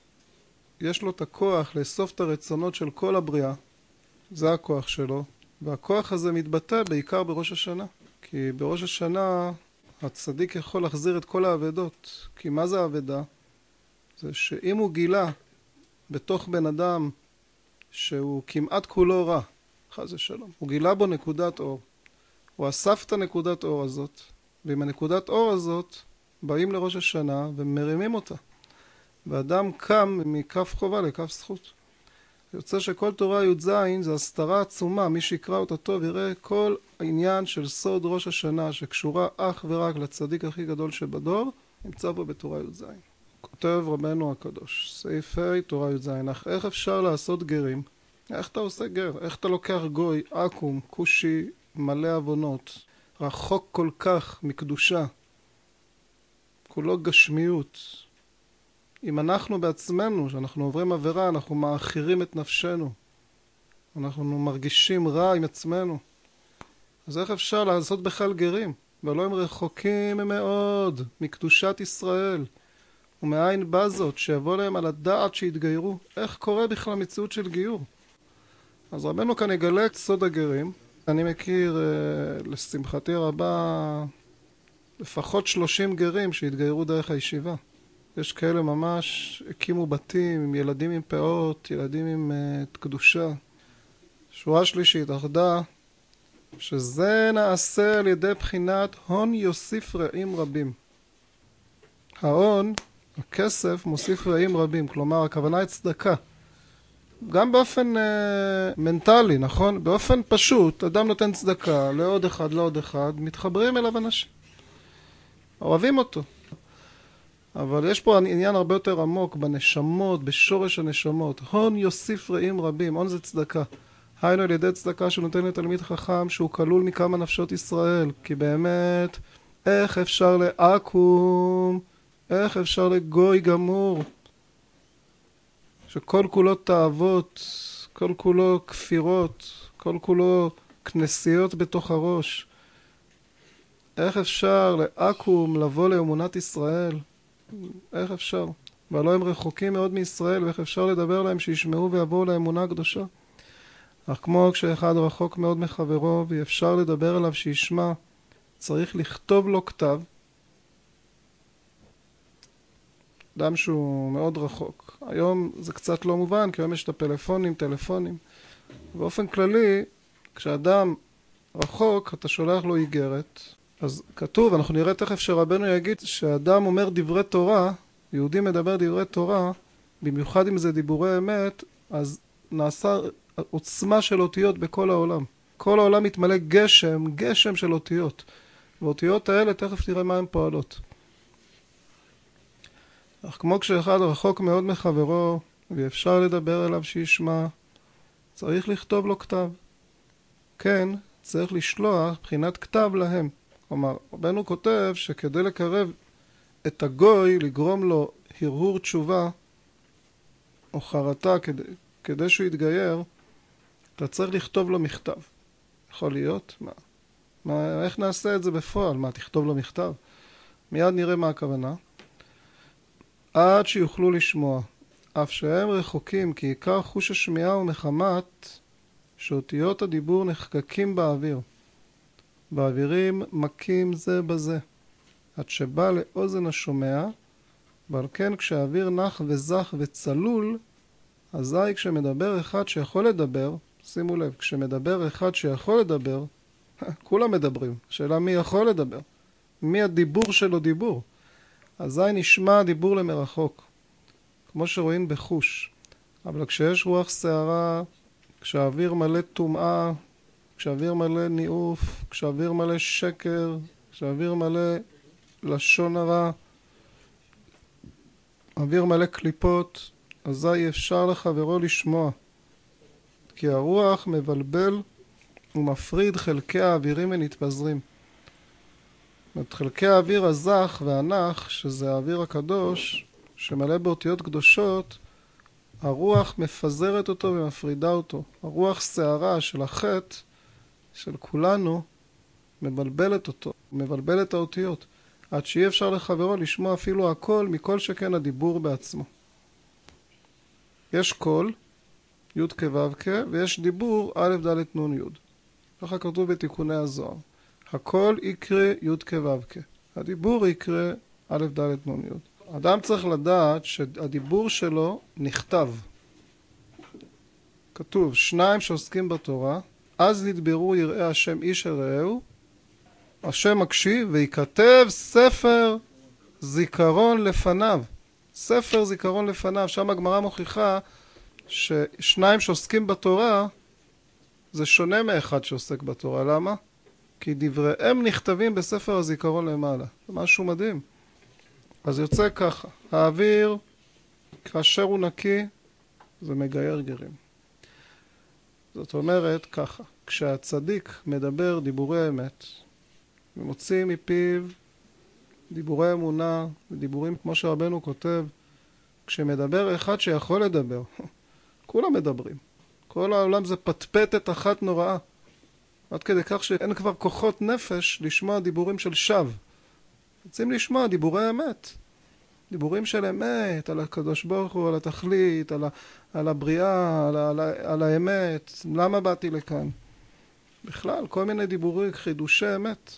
יש לו את הכוח לאסוף את הרצונות של כל הבריאה, זה הכוח שלו, והכוח הזה מתבטא בעיקר בראש השנה. כי בראש השנה הצדיק יכול להחזיר את כל האבדות. כי מה זה האבדה? זה שאם הוא גילה בתוך בן אדם שהוא כמעט כולו רע, חס ושלום, הוא גילה בו נקודת אור, הוא אסף את הנקודת אור הזאת, ועם הנקודת אור הזאת באים לראש השנה ומרימים אותה, ואדם קם מכף חובה לכף זכות. יוצא שכל תורה י"ז זה הסתרה עצומה. מי שיקרא אותה טוב יראה כל העניין של סוד ראש השנה שקשורה אך ורק לצדיק הכי גדול שבדור, נמצא פה בתורה י"ז. כותב רבנו הקדוש, סעיף ה' תורה י"ז, אך איך אפשר לעשות גרים? איך אתה עושה גר? איך אתה לוקח גוי, עקום, כושי, מלא אבונות, רחוק כל כך מקדושה, כולו גשמיות? אם אנחנו בעצמנו, שאנחנו עוברים עבירה, אנחנו מאחירים את נפשנו, אנחנו מרגישים רע עם עצמנו, אז איך אפשר לעשות בכלל גרים? ולא הם רחוקים מאוד מקדושת ישראל, ומאין בא זאת שיבוא להם על הדעת שהתגיירו? איך קורה בכלל מציאות של גיור? אז רבנו כאן יגלה את סוד הגרים. אני מכיר לשמחתי הרבה לפחות שלושים גרים שהתגיירו דרך הישיבה. יש כאלה ממש הקימו בתים עם ילדים עם פאות, ילדים עם uh, קדושה. שורה שלישית, אחדה, שזה נעשה על ידי בחינת הון יוסיף רעים רבים. ההון, הכסף, מוסיף רעים רבים, כלומר הכוונה היא צדקה. גם באופן uh, מנטלי, נכון? באופן פשוט, אדם נותן צדקה לעוד אחד, לעוד אחד, מתחברים אליו אנשים. אוהבים אותו. אבל יש פה עניין הרבה יותר עמוק בנשמות, בשורש הנשמות. הון יוסיף רעים רבים, הון זה צדקה. היינו על ידי צדקה שנותן לתלמיד חכם שהוא כלול מכמה נפשות ישראל. כי באמת, איך אפשר לעקום, איך אפשר לגוי גמור, שכל כולו תאוות, כל כולו כפירות, כל כולו כנסיות בתוך הראש. איך אפשר לעקום לבוא לאמונת ישראל? איך אפשר? והלא הם רחוקים מאוד מישראל, ואיך אפשר לדבר להם שישמעו ויבואו לאמונה הקדושה? אך כמו כשאחד רחוק מאוד מחברו ואפשר לדבר עליו שישמע, צריך לכתוב לו כתב. אדם שהוא מאוד רחוק. היום זה קצת לא מובן, כי היום יש את הפלאפונים, טלפונים. באופן כללי, כשאדם רחוק, אתה שולח לו איגרת. אז כתוב, אנחנו נראה תכף שרבנו יגיד שאדם אומר דברי תורה, יהודי מדבר דברי תורה, במיוחד אם זה דיבורי אמת, אז נעשה עוצמה של אותיות בכל העולם. כל העולם מתמלא גשם, גשם של אותיות. ואותיות האלה תכף נראה מה הן פועלות. אך כמו כשאחד רחוק מאוד מחברו, ואפשר לדבר אליו שישמע, צריך לכתוב לו כתב. כן, צריך לשלוח בחינת כתב להם. כלומר, רבנו כותב שכדי לקרב את הגוי, לגרום לו הרהור תשובה או חרטה כדי, כדי שהוא יתגייר, אתה צריך לכתוב לו מכתב. יכול להיות? מה? מה, איך נעשה את זה בפועל? מה, תכתוב לו מכתב? מיד נראה מה הכוונה. עד שיוכלו לשמוע, אף שהם רחוקים, כי עיקר חוש השמיעה הוא מחמת שאותיות הדיבור נחקקים באוויר. באווירים מכים זה בזה, עד שבא לאוזן השומע, ועל כן כשהאוויר נח וזח וצלול, אזי כשמדבר אחד שיכול לדבר, שימו לב, כשמדבר אחד שיכול לדבר, כולם מדברים, השאלה מי יכול לדבר, מי הדיבור שלו דיבור, אזי נשמע הדיבור למרחוק, כמו שרואים בחוש. אבל כשיש רוח שערה, כשהאוויר מלא טומאה, כשהאוויר מלא ניאוף, כשהאוויר מלא שקר, כשהאוויר מלא לשון הרע, אוויר מלא קליפות, אזי אפשר לחברו לשמוע, כי הרוח מבלבל ומפריד חלקי האווירים ונתפזרים. את חלקי האוויר הזך והנח, שזה האוויר הקדוש, שמלא באותיות קדושות, הרוח מפזרת אותו ומפרידה אותו. הרוח שערה של החטא, של כולנו, מבלבלת אותו, מבלבלת האותיות, עד שאי אפשר לחברו לשמוע אפילו הכל, מכל שכן הדיבור בעצמו. יש קול, י' כו' כ', ויש דיבור א' ד' נ' י'. ככה כתוב בתיקוני הזוהר. הקול יקרא י' כו' כ'. הדיבור יקרא א' ד' נ' י'. אדם צריך לדעת שהדיבור שלו נכתב. כתוב, שניים שעוסקים בתורה, אז נדברו יראי השם איש אל רעהו, השם מקשיב ויכתב ספר זיכרון לפניו. ספר זיכרון לפניו. שם הגמרא מוכיחה ששניים שעוסקים בתורה זה שונה מאחד שעוסק בתורה. למה? כי דבריהם נכתבים בספר הזיכרון למעלה. זה משהו מדהים. אז יוצא ככה, האוויר כאשר הוא נקי זה מגייר גרים. זאת אומרת ככה, כשהצדיק מדבר דיבורי אמת ומוציא מפיו דיבורי אמונה ודיבורים כמו שרבנו כותב, כשמדבר אחד שיכול לדבר, כולם מדברים. כל העולם זה פטפטת אחת נוראה. עד כדי כך שאין כבר כוחות נפש לשמוע דיבורים של שווא. רוצים לשמוע דיבורי אמת. דיבורים של אמת, על הקדוש ברוך הוא, על התכלית, על, ה, על הבריאה, על, על, על האמת. למה באתי לכאן? בכלל, כל מיני דיבורים, חידושי אמת.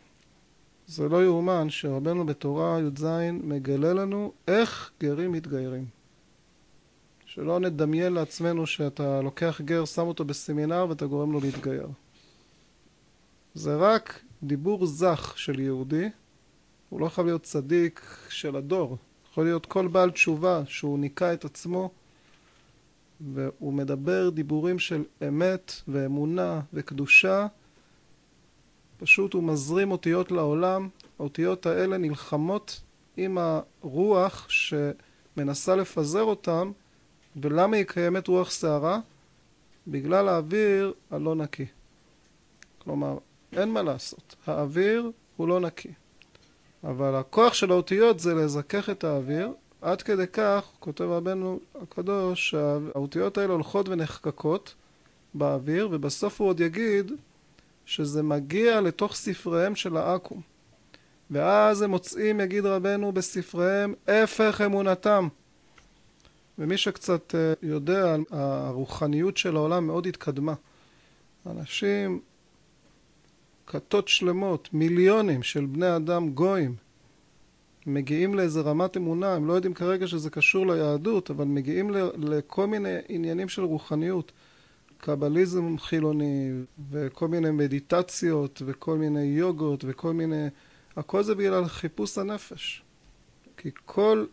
זה לא יאומן שרבנו בתורה י"ז מגלה לנו איך גרים מתגיירים. שלא נדמיין לעצמנו שאתה לוקח גר, שם אותו בסמינר ואתה גורם לו להתגייר. זה רק דיבור זך של יהודי, הוא לא חייב להיות צדיק של הדור, יכול להיות כל בעל תשובה שהוא ניקה את עצמו, והוא מדבר דיבורים של אמת ואמונה וקדושה, פשוט הוא מזרים אותיות לעולם, האותיות האלה נלחמות עם הרוח שמנסה לפזר אותם, ולמה היא קיימת רוח שערה? בגלל האוויר הלא נקי. כלומר, אין מה לעשות, האוויר הוא לא נקי. אבל הכוח של האותיות זה לזכך את האוויר, עד כדי כך, כותב רבנו הקדוש, שהאותיות האלה הולכות ונחקקות באוויר, ובסוף הוא עוד יגיד שזה מגיע לתוך ספריהם של העכו"ם. ואז הם מוצאים, יגיד רבנו בספריהם, הפך אמונתם. ומי שקצת יודע, הרוחניות של העולם מאוד התקדמה. אנשים, כתות שלמות, מיליונים של בני אדם גויים, מגיעים לאיזה רמת אמונה, הם לא יודעים כרגע שזה קשור ליהדות, אבל מגיעים לכל מיני עניינים של רוחניות, קבליזם חילוני, וכל מיני מדיטציות, וכל מיני יוגות, וכל מיני... הכל זה בגלל חיפוש הנפש. כי כל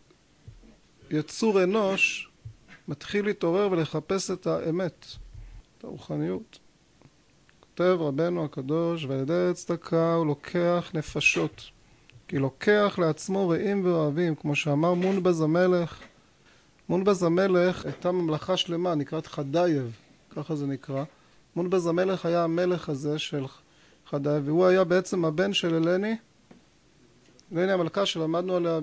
יצור אנוש מתחיל להתעורר ולחפש את האמת, את הרוחניות. כותב רבנו הקדוש, ועל ידי צדקה הוא לוקח נפשות, כי לוקח לעצמו רעים ואוהבים, כמו שאמר מונבז המלך. מונבז המלך הייתה ממלכה שלמה, נקראת חדייב, ככה זה נקרא. מונבז המלך היה המלך הזה של חדייב, והוא היה בעצם הבן של אלני, אלני המלכה שלמדנו עליה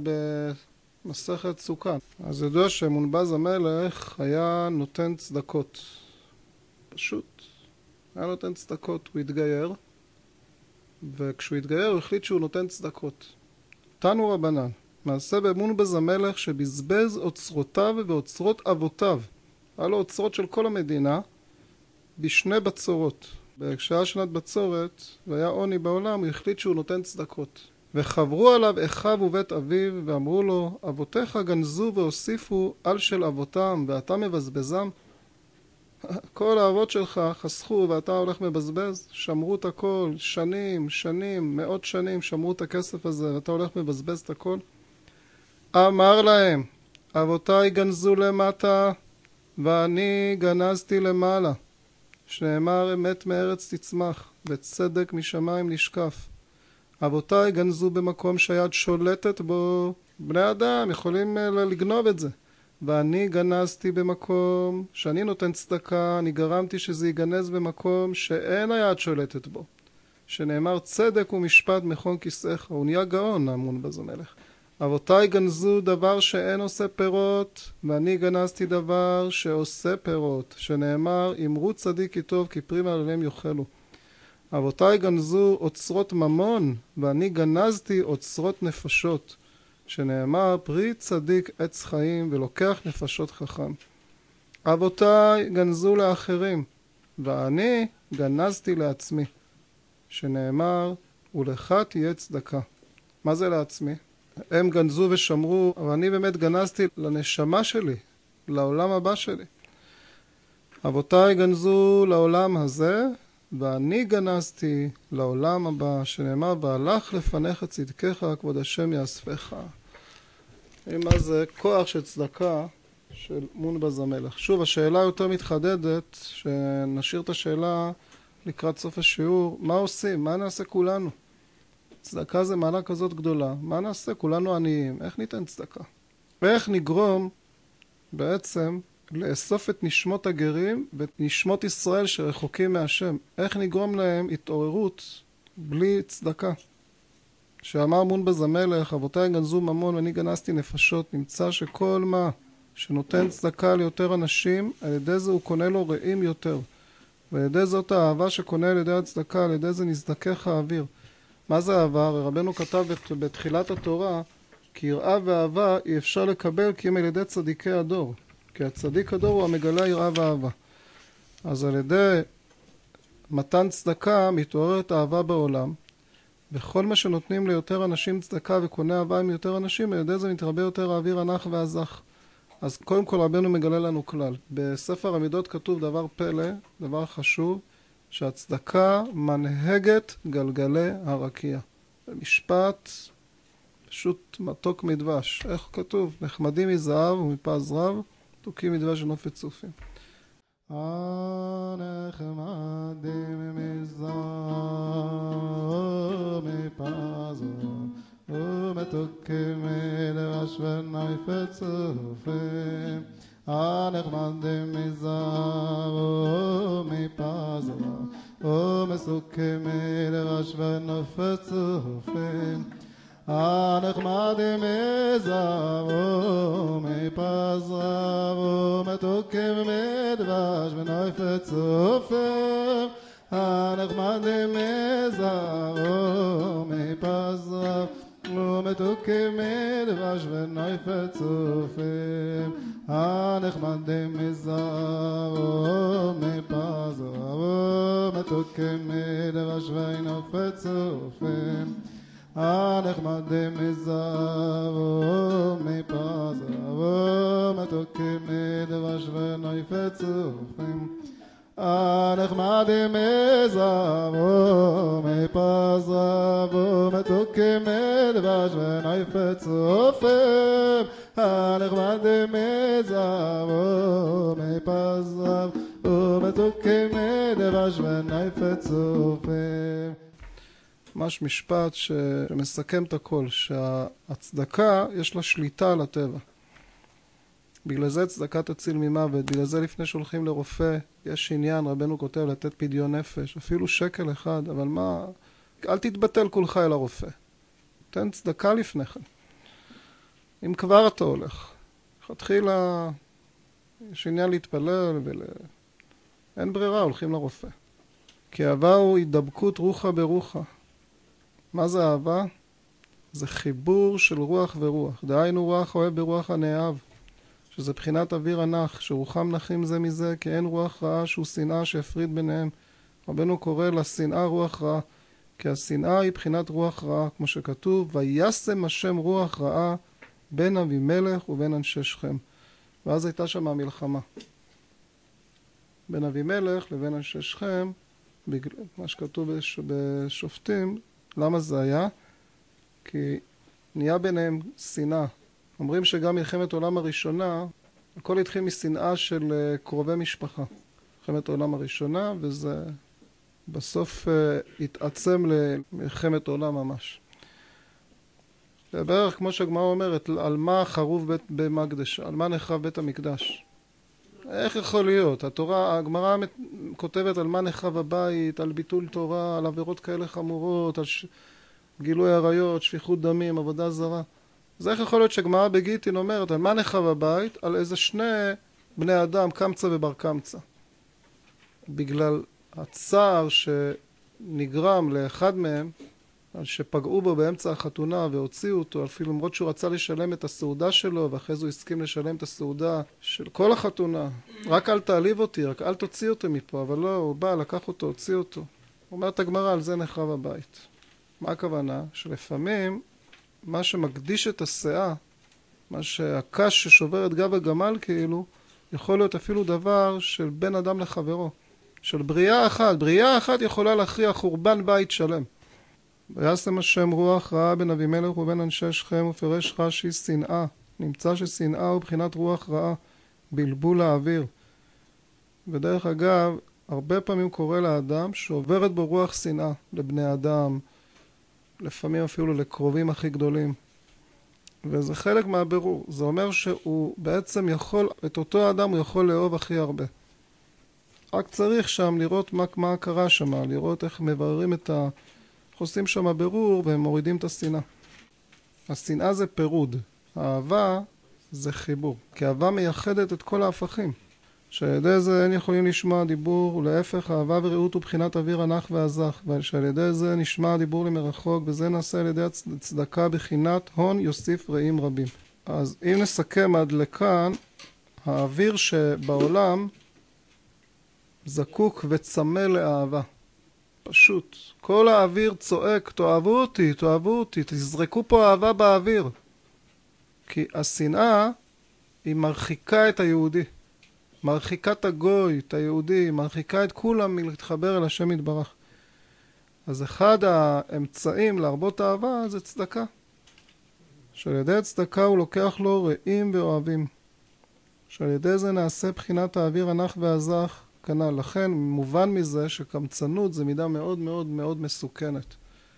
במסכת סוכה. אז ידוע שמונבז המלך היה נותן צדקות, פשוט. היה נותן צדקות, הוא התגייר, וכשהוא התגייר הוא החליט שהוא נותן צדקות. תנו רבנן, מעשה באמון בזמלך שבזבז אוצרותיו ואוצרות אבותיו. היה לו אוצרות של כל המדינה בשני בצורות. כשהיה שנת בצורת והיה עוני בעולם, הוא החליט שהוא נותן צדקות. וחברו עליו אחיו ובית אביו ואמרו לו, אבותיך גנזו והוסיפו על של אבותם ואתה מבזבזם. כל האבות שלך חסכו ואתה הולך מבזבז, שמרו את הכל, שנים, שנים, מאות שנים שמרו את הכסף הזה ואתה הולך מבזבז את הכל. אמר להם, אבותיי גנזו למטה ואני גנזתי למעלה, שנאמר אמת מארץ תצמח וצדק משמיים נשקף. אבותיי גנזו במקום שהיד שולטת בו, בני אדם יכולים לגנוב את זה. ואני גנזתי במקום שאני נותן צדקה, אני גרמתי שזה ייגנז במקום שאין היד שולטת בו. שנאמר צדק ומשפט מכון כיסאיך, הוא נהיה גאון האמון בזמלך. אבותיי גנזו דבר שאין עושה פירות, ואני גנזתי דבר שעושה פירות, שנאמר אמרו צדיק כי טוב כי פרי מעליהם יאכלו. אבותיי גנזו אוצרות ממון, ואני גנזתי אוצרות נפשות, שנאמר פרי צדיק עץ חיים ולוקח נפשות חכם. אבותיי גנזו לאחרים, ואני גנזתי לעצמי, שנאמר ולך תהיה צדקה. מה זה לעצמי? הם גנזו ושמרו, אבל אני באמת גנזתי לנשמה שלי, לעולם הבא שלי. אבותיי גנזו לעולם הזה, ואני גנזתי לעולם הבא, שנאמר והלך לפניך צדקך כבוד השם יאספך. מה זה כוח של צדקה של אמון בזמלך. שוב, השאלה יותר מתחדדת, שנשאיר את השאלה לקראת סוף השיעור, מה עושים? מה נעשה כולנו? צדקה זה מעלה כזאת גדולה, מה נעשה? כולנו עניים, איך ניתן צדקה? ואיך נגרום בעצם לאסוף את נשמות הגרים ואת נשמות ישראל שרחוקים מהשם? איך נגרום להם התעוררות בלי צדקה? שאמר אמון בזמלך, אבותיי גנזו ממון ואני גנזתי נפשות, נמצא שכל מה שנותן צדקה ליותר אנשים, על ידי זה הוא קונה לו רעים יותר. ועל ידי זאת האהבה שקונה על ידי הצדקה, על ידי זה נזדכך האוויר. מה זה אהבה? רבנו כתב בתחילת התורה, כי יראה ואהבה אי אפשר לקבל כי הם על ידי צדיקי הדור. כי הצדיק הדור הוא המגלה יראה ואהבה. אז על ידי מתן צדקה מתעוררת אהבה בעולם, וכל מה שנותנים ליותר אנשים צדקה וקונה אהבה עם יותר אנשים, על ידי זה מתרבה יותר האוויר הנח והזך. אז קודם כל רבנו מגלה לנו כלל. בספר המידות כתוב דבר פלא, דבר חשוב, שהצדקה מנהגת גלגלי הרקיע. במשפט פשוט מתוק מדבש. איך כתוב? נחמדים מזהב ומפז רב, מתוקים מדבש ונופת צופים. הנחמדים מזהב ומפז רב ומתוקים מדבש ונופת צופים. הנחמדים מזהב ומפז רב ומתוקים מדבש ונופת צופים. הנחמדים מזהב ומפז רב ומתוקים מדבש ונופת צופים. הנחמדים מזהב ומפז רב ומתוקים מדבש ונופת צופים. הנחמדים מזהב ומפז רב ומתוקים מדבש ונופת צופים. הנחמדים מזהב ומפז רב ומתוקים מדבש ונופת צופים. הנחמדים מזהב ומפז רב ומתוקים מדבש ונופת צופים. הנחמדים מזהב ומפז רב ומתוקים מדבש ונופת צופים. ממש משפט שמסכם את הכל, שהצדקה יש לה שליטה על הטבע. בגלל זה צדקה תציל ממוות, בגלל זה לפני שהולכים לרופא יש עניין, רבנו כותב לתת פדיון נפש, אפילו שקל אחד, אבל מה, אל תתבטל כולך אל הרופא, תן צדקה לפני כן. אם כבר אתה הולך, תתחילה, יש עניין להתפלל, ול... אין ברירה, הולכים לרופא. כי אהבה הוא הידבקות רוחה ברוחה. מה זה אהבה? זה חיבור של רוח ורוח. דהיינו רוח אוהב ברוח הנאהב, שזה בחינת אוויר הנח, שרוחם נחים זה מזה, כי אין רוח רעה שהוא שנאה שהפריד ביניהם. רבנו קורא לשנאה רוח רעה, כי השנאה היא בחינת רוח רעה, כמו שכתוב, וישם השם רוח רעה בין אבימלך ובין אנשי שכם. ואז הייתה שם המלחמה. בין אבימלך לבין אנשי שכם, בגלל מה שכתוב בשופטים. למה זה היה? כי נהיה ביניהם שנאה. אומרים שגם מלחמת העולם הראשונה, הכל התחיל משנאה של קרובי משפחה. מלחמת העולם הראשונה, וזה בסוף התעצם למלחמת העולם ממש. זה בערך כמו שהגמרא אומרת, על מה חרוב במקדש, על מה נחרב בית המקדש. איך יכול להיות? התורה, הגמרא כותבת על מה נחרב הבית, על ביטול תורה, על עבירות כאלה חמורות, על ש... גילוי עריות, שפיכות דמים, עבודה זרה. אז איך יכול להיות שגמרא בגיטין אומרת על מה נחרב הבית? על איזה שני בני אדם, קמצא ובר קמצא. בגלל הצער שנגרם לאחד מהם, שפגעו בו באמצע החתונה והוציאו אותו, אפילו למרות שהוא רצה לשלם את הסעודה שלו, ואחרי זה הוא הסכים לשלם את הסעודה של כל החתונה. רק אל תעליב אותי, רק אל תוציא אותו מפה, אבל לא, הוא בא, לקח אותו, הוציא אותו. אומרת הגמרא, על זה נחרב הבית. מה הכוונה? שלפעמים מה שמקדיש את הסאה, מה שהקש ששובר את גב הגמל כאילו, יכול להיות אפילו דבר של בן אדם לחברו. של בריאה אחת, בריאה אחת יכולה להכריע חורבן בית שלם. וישם השם רוח רעה בין אבימלך ובין אנשי שכם, ופרש רש"י שנאה. נמצא ששנאה הוא בחינת רוח רעה, בלבול האוויר. ודרך אגב, הרבה פעמים קורה לאדם שעוברת בו רוח שנאה לבני אדם, לפעמים אפילו לקרובים הכי גדולים. וזה חלק מהבירור. זה אומר שהוא בעצם יכול, את אותו אדם הוא יכול לאהוב הכי הרבה. רק צריך שם לראות מה, מה קרה שם, לראות איך מבררים את ה... עושים שם בירור והם מורידים את השנאה. השנאה זה פירוד. האהבה זה חיבור. כי אהבה מייחדת את כל ההפכים. שעל ידי זה אין יכולים לשמוע דיבור, ולהפך אהבה ורעות הוא בחינת אוויר הנח והזך, ושעל ידי זה נשמע דיבור למרחוק, וזה נעשה על ידי הצדקה בחינת הון יוסיף רעים רבים. אז אם נסכם עד לכאן, האוויר שבעולם זקוק וצמא לאהבה. פשוט. כל האוויר צועק, תאהבו אותי, תאהבו אותי, תזרקו פה אהבה באוויר. כי השנאה היא מרחיקה את היהודי. מרחיקה את הגוי, את היהודי, מרחיקה את כולם מלהתחבר אל השם יתברך. אז אחד האמצעים להרבות אהבה זה צדקה. שעל ידי הצדקה הוא לוקח לו רעים ואוהבים. שעל ידי זה נעשה בחינת האוויר הנח והזך כנ"ל. לכן מובן מזה שקמצנות זה מידה מאוד מאוד מאוד מסוכנת.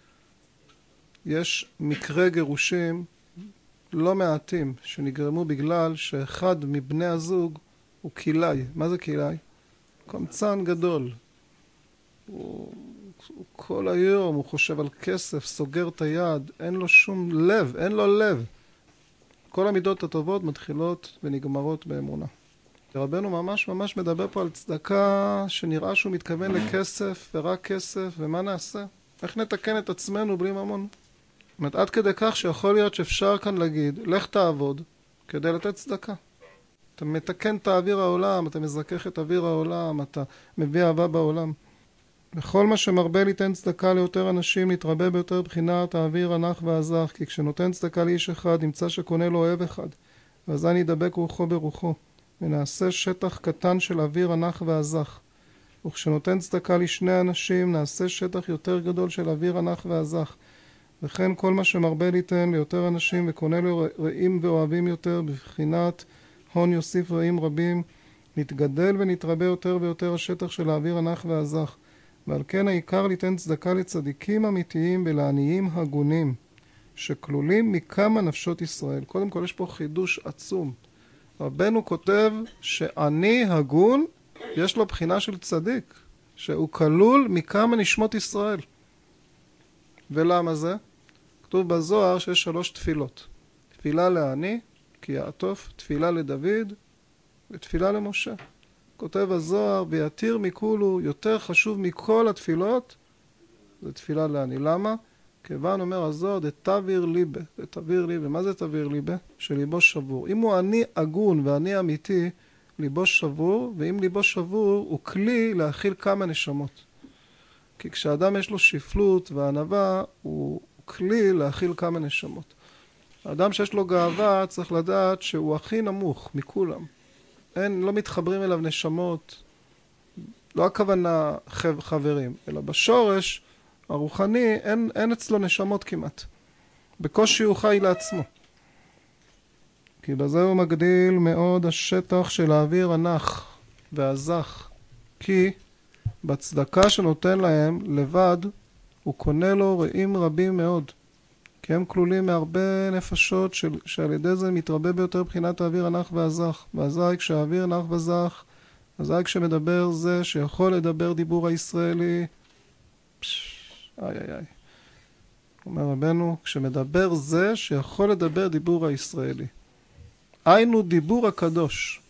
יש מקרי גירושים לא מעטים שנגרמו בגלל שאחד מבני הזוג הוא קילאי. מה זה קילאי? קמצן גדול. הוא, הוא כל היום, הוא חושב על כסף, סוגר את היד, אין לו שום לב, אין לו לב. כל המידות הטובות מתחילות ונגמרות באמונה. רבנו ממש ממש מדבר פה על צדקה שנראה שהוא מתכוון לכסף ורק כסף, ומה נעשה? איך נתקן את עצמנו בלי ממון? זאת אומרת, עד כדי כך שיכול להיות שאפשר כאן להגיד, לך תעבוד כדי לתת צדקה. אתה מתקן את האוויר העולם, אתה מזכך את אוויר העולם, אתה מביא אהבה בעולם. בכל מה שמרבה ליתן צדקה ליותר אנשים, להתרבה ביותר בחינת האוויר הנח והזך, כי כשנותן צדקה לאיש אחד, נמצא שקונה לו אוהב אחד, ואזי נדבק רוחו ברוחו, ונעשה שטח קטן של אוויר הנח והזך. וכשנותן צדקה לשני אנשים, נעשה שטח יותר גדול של אוויר הנח והזך. וכן כל מה שמרבה ליתן ליותר אנשים, וקונה לו רעים ואוהבים יותר, בבחינת הון יוסיף רעים רבים, נתגדל ונתרבה יותר ויותר השטח של האוויר הנח והזך. ועל כן העיקר ליתן צדקה לצדיקים אמיתיים ולעניים הגונים, שכלולים מכמה נפשות ישראל. קודם כל יש פה חידוש עצום. רבנו כותב שעני הגון יש לו בחינה של צדיק, שהוא כלול מכמה נשמות ישראל. ולמה זה? כתוב בזוהר שיש שלוש תפילות. תפילה לעני, כי יעטוף, תפילה לדוד ותפילה למשה. כותב הזוהר, ויתיר מכולו, יותר חשוב מכל התפילות, זה תפילה לעני. למה? כיוון אומר הזוהר, דתביר ליבה, דתביר ליבה. מה זה תביר ליבה? שליבו שבור. אם הוא אני הגון ואני אמיתי, ליבו שבור, ואם ליבו שבור הוא כלי להכיל כמה נשמות. כי כשאדם יש לו שפלות וענווה, הוא כלי להכיל כמה נשמות. האדם שיש לו גאווה צריך לדעת שהוא הכי נמוך מכולם. אין, לא מתחברים אליו נשמות, לא הכוונה חברים, אלא בשורש הרוחני אין, אין אצלו נשמות כמעט. בקושי הוא חי לעצמו. כי בזה הוא מגדיל מאוד השטח של האוויר הנח והזך. כי בצדקה שנותן להם לבד הוא קונה לו רעים רבים מאוד. כי הם כלולים מהרבה נפשות של, שעל ידי זה מתרבה ביותר בחינת האוויר הנח והזך. ואזי כשהאוויר נח וזך, אזי כשמדבר זה שיכול לדבר דיבור הישראלי, פש, איי איי איי. אומר רבנו, כשמדבר זה שיכול לדבר דיבור הישראלי. היינו דיבור הקדוש.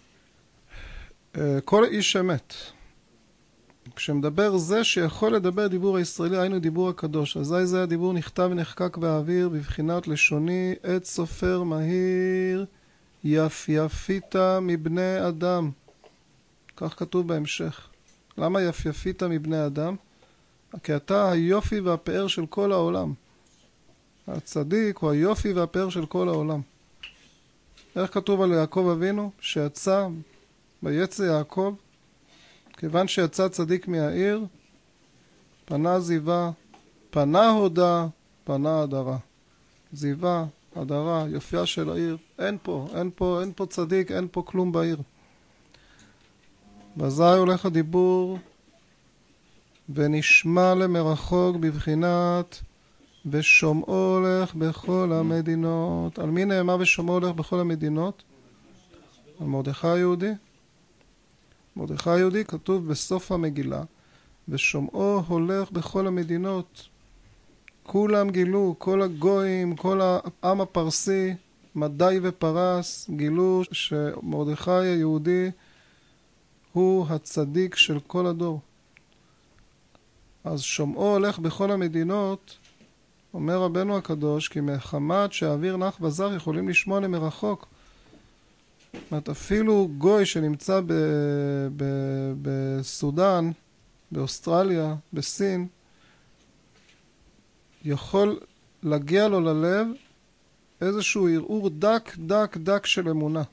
כל איש אמת. כשמדבר זה שיכול לדבר דיבור הישראלי, היינו דיבור הקדוש. אזי זה הדיבור נכתב ונחקק באוויר בבחינת לשוני עת סופר מהיר יפייפית מבני אדם. כך כתוב בהמשך. למה יפייפית מבני אדם? כי אתה היופי והפאר של כל העולם. הצדיק הוא היופי והפאר של כל העולם. איך כתוב על יעקב אבינו? שיצא ביצא יעקב, כיוון שיצא צדיק מהעיר, פנה זיווה, פנה הודה, פנה הדרה. זיווה, הדרה, יופייה של העיר, אין פה, אין פה, אין פה צדיק, אין פה כלום בעיר. בזי הולך הדיבור, ונשמע למרחוק בבחינת ושומעו הולך בכל המדינות. על מי נאמר ושומעו הולך בכל המדינות? על מרדכי היהודי. מרדכי היהודי כתוב בסוף המגילה, ושומעו הולך בכל המדינות. כולם גילו, כל הגויים, כל העם הפרסי, מדי ופרס, גילו שמרדכי היהודי הוא הצדיק של כל הדור. אז שומעו הולך בכל המדינות, אומר רבנו הקדוש, כי מחמת שהאוויר נח וזך יכולים לשמוע למרחוק. זאת אומרת, אפילו גוי שנמצא ב- ב- בסודן, באוסטרליה, בסין, יכול להגיע לו ללב איזשהו ערעור דק, דק, דק של אמונה.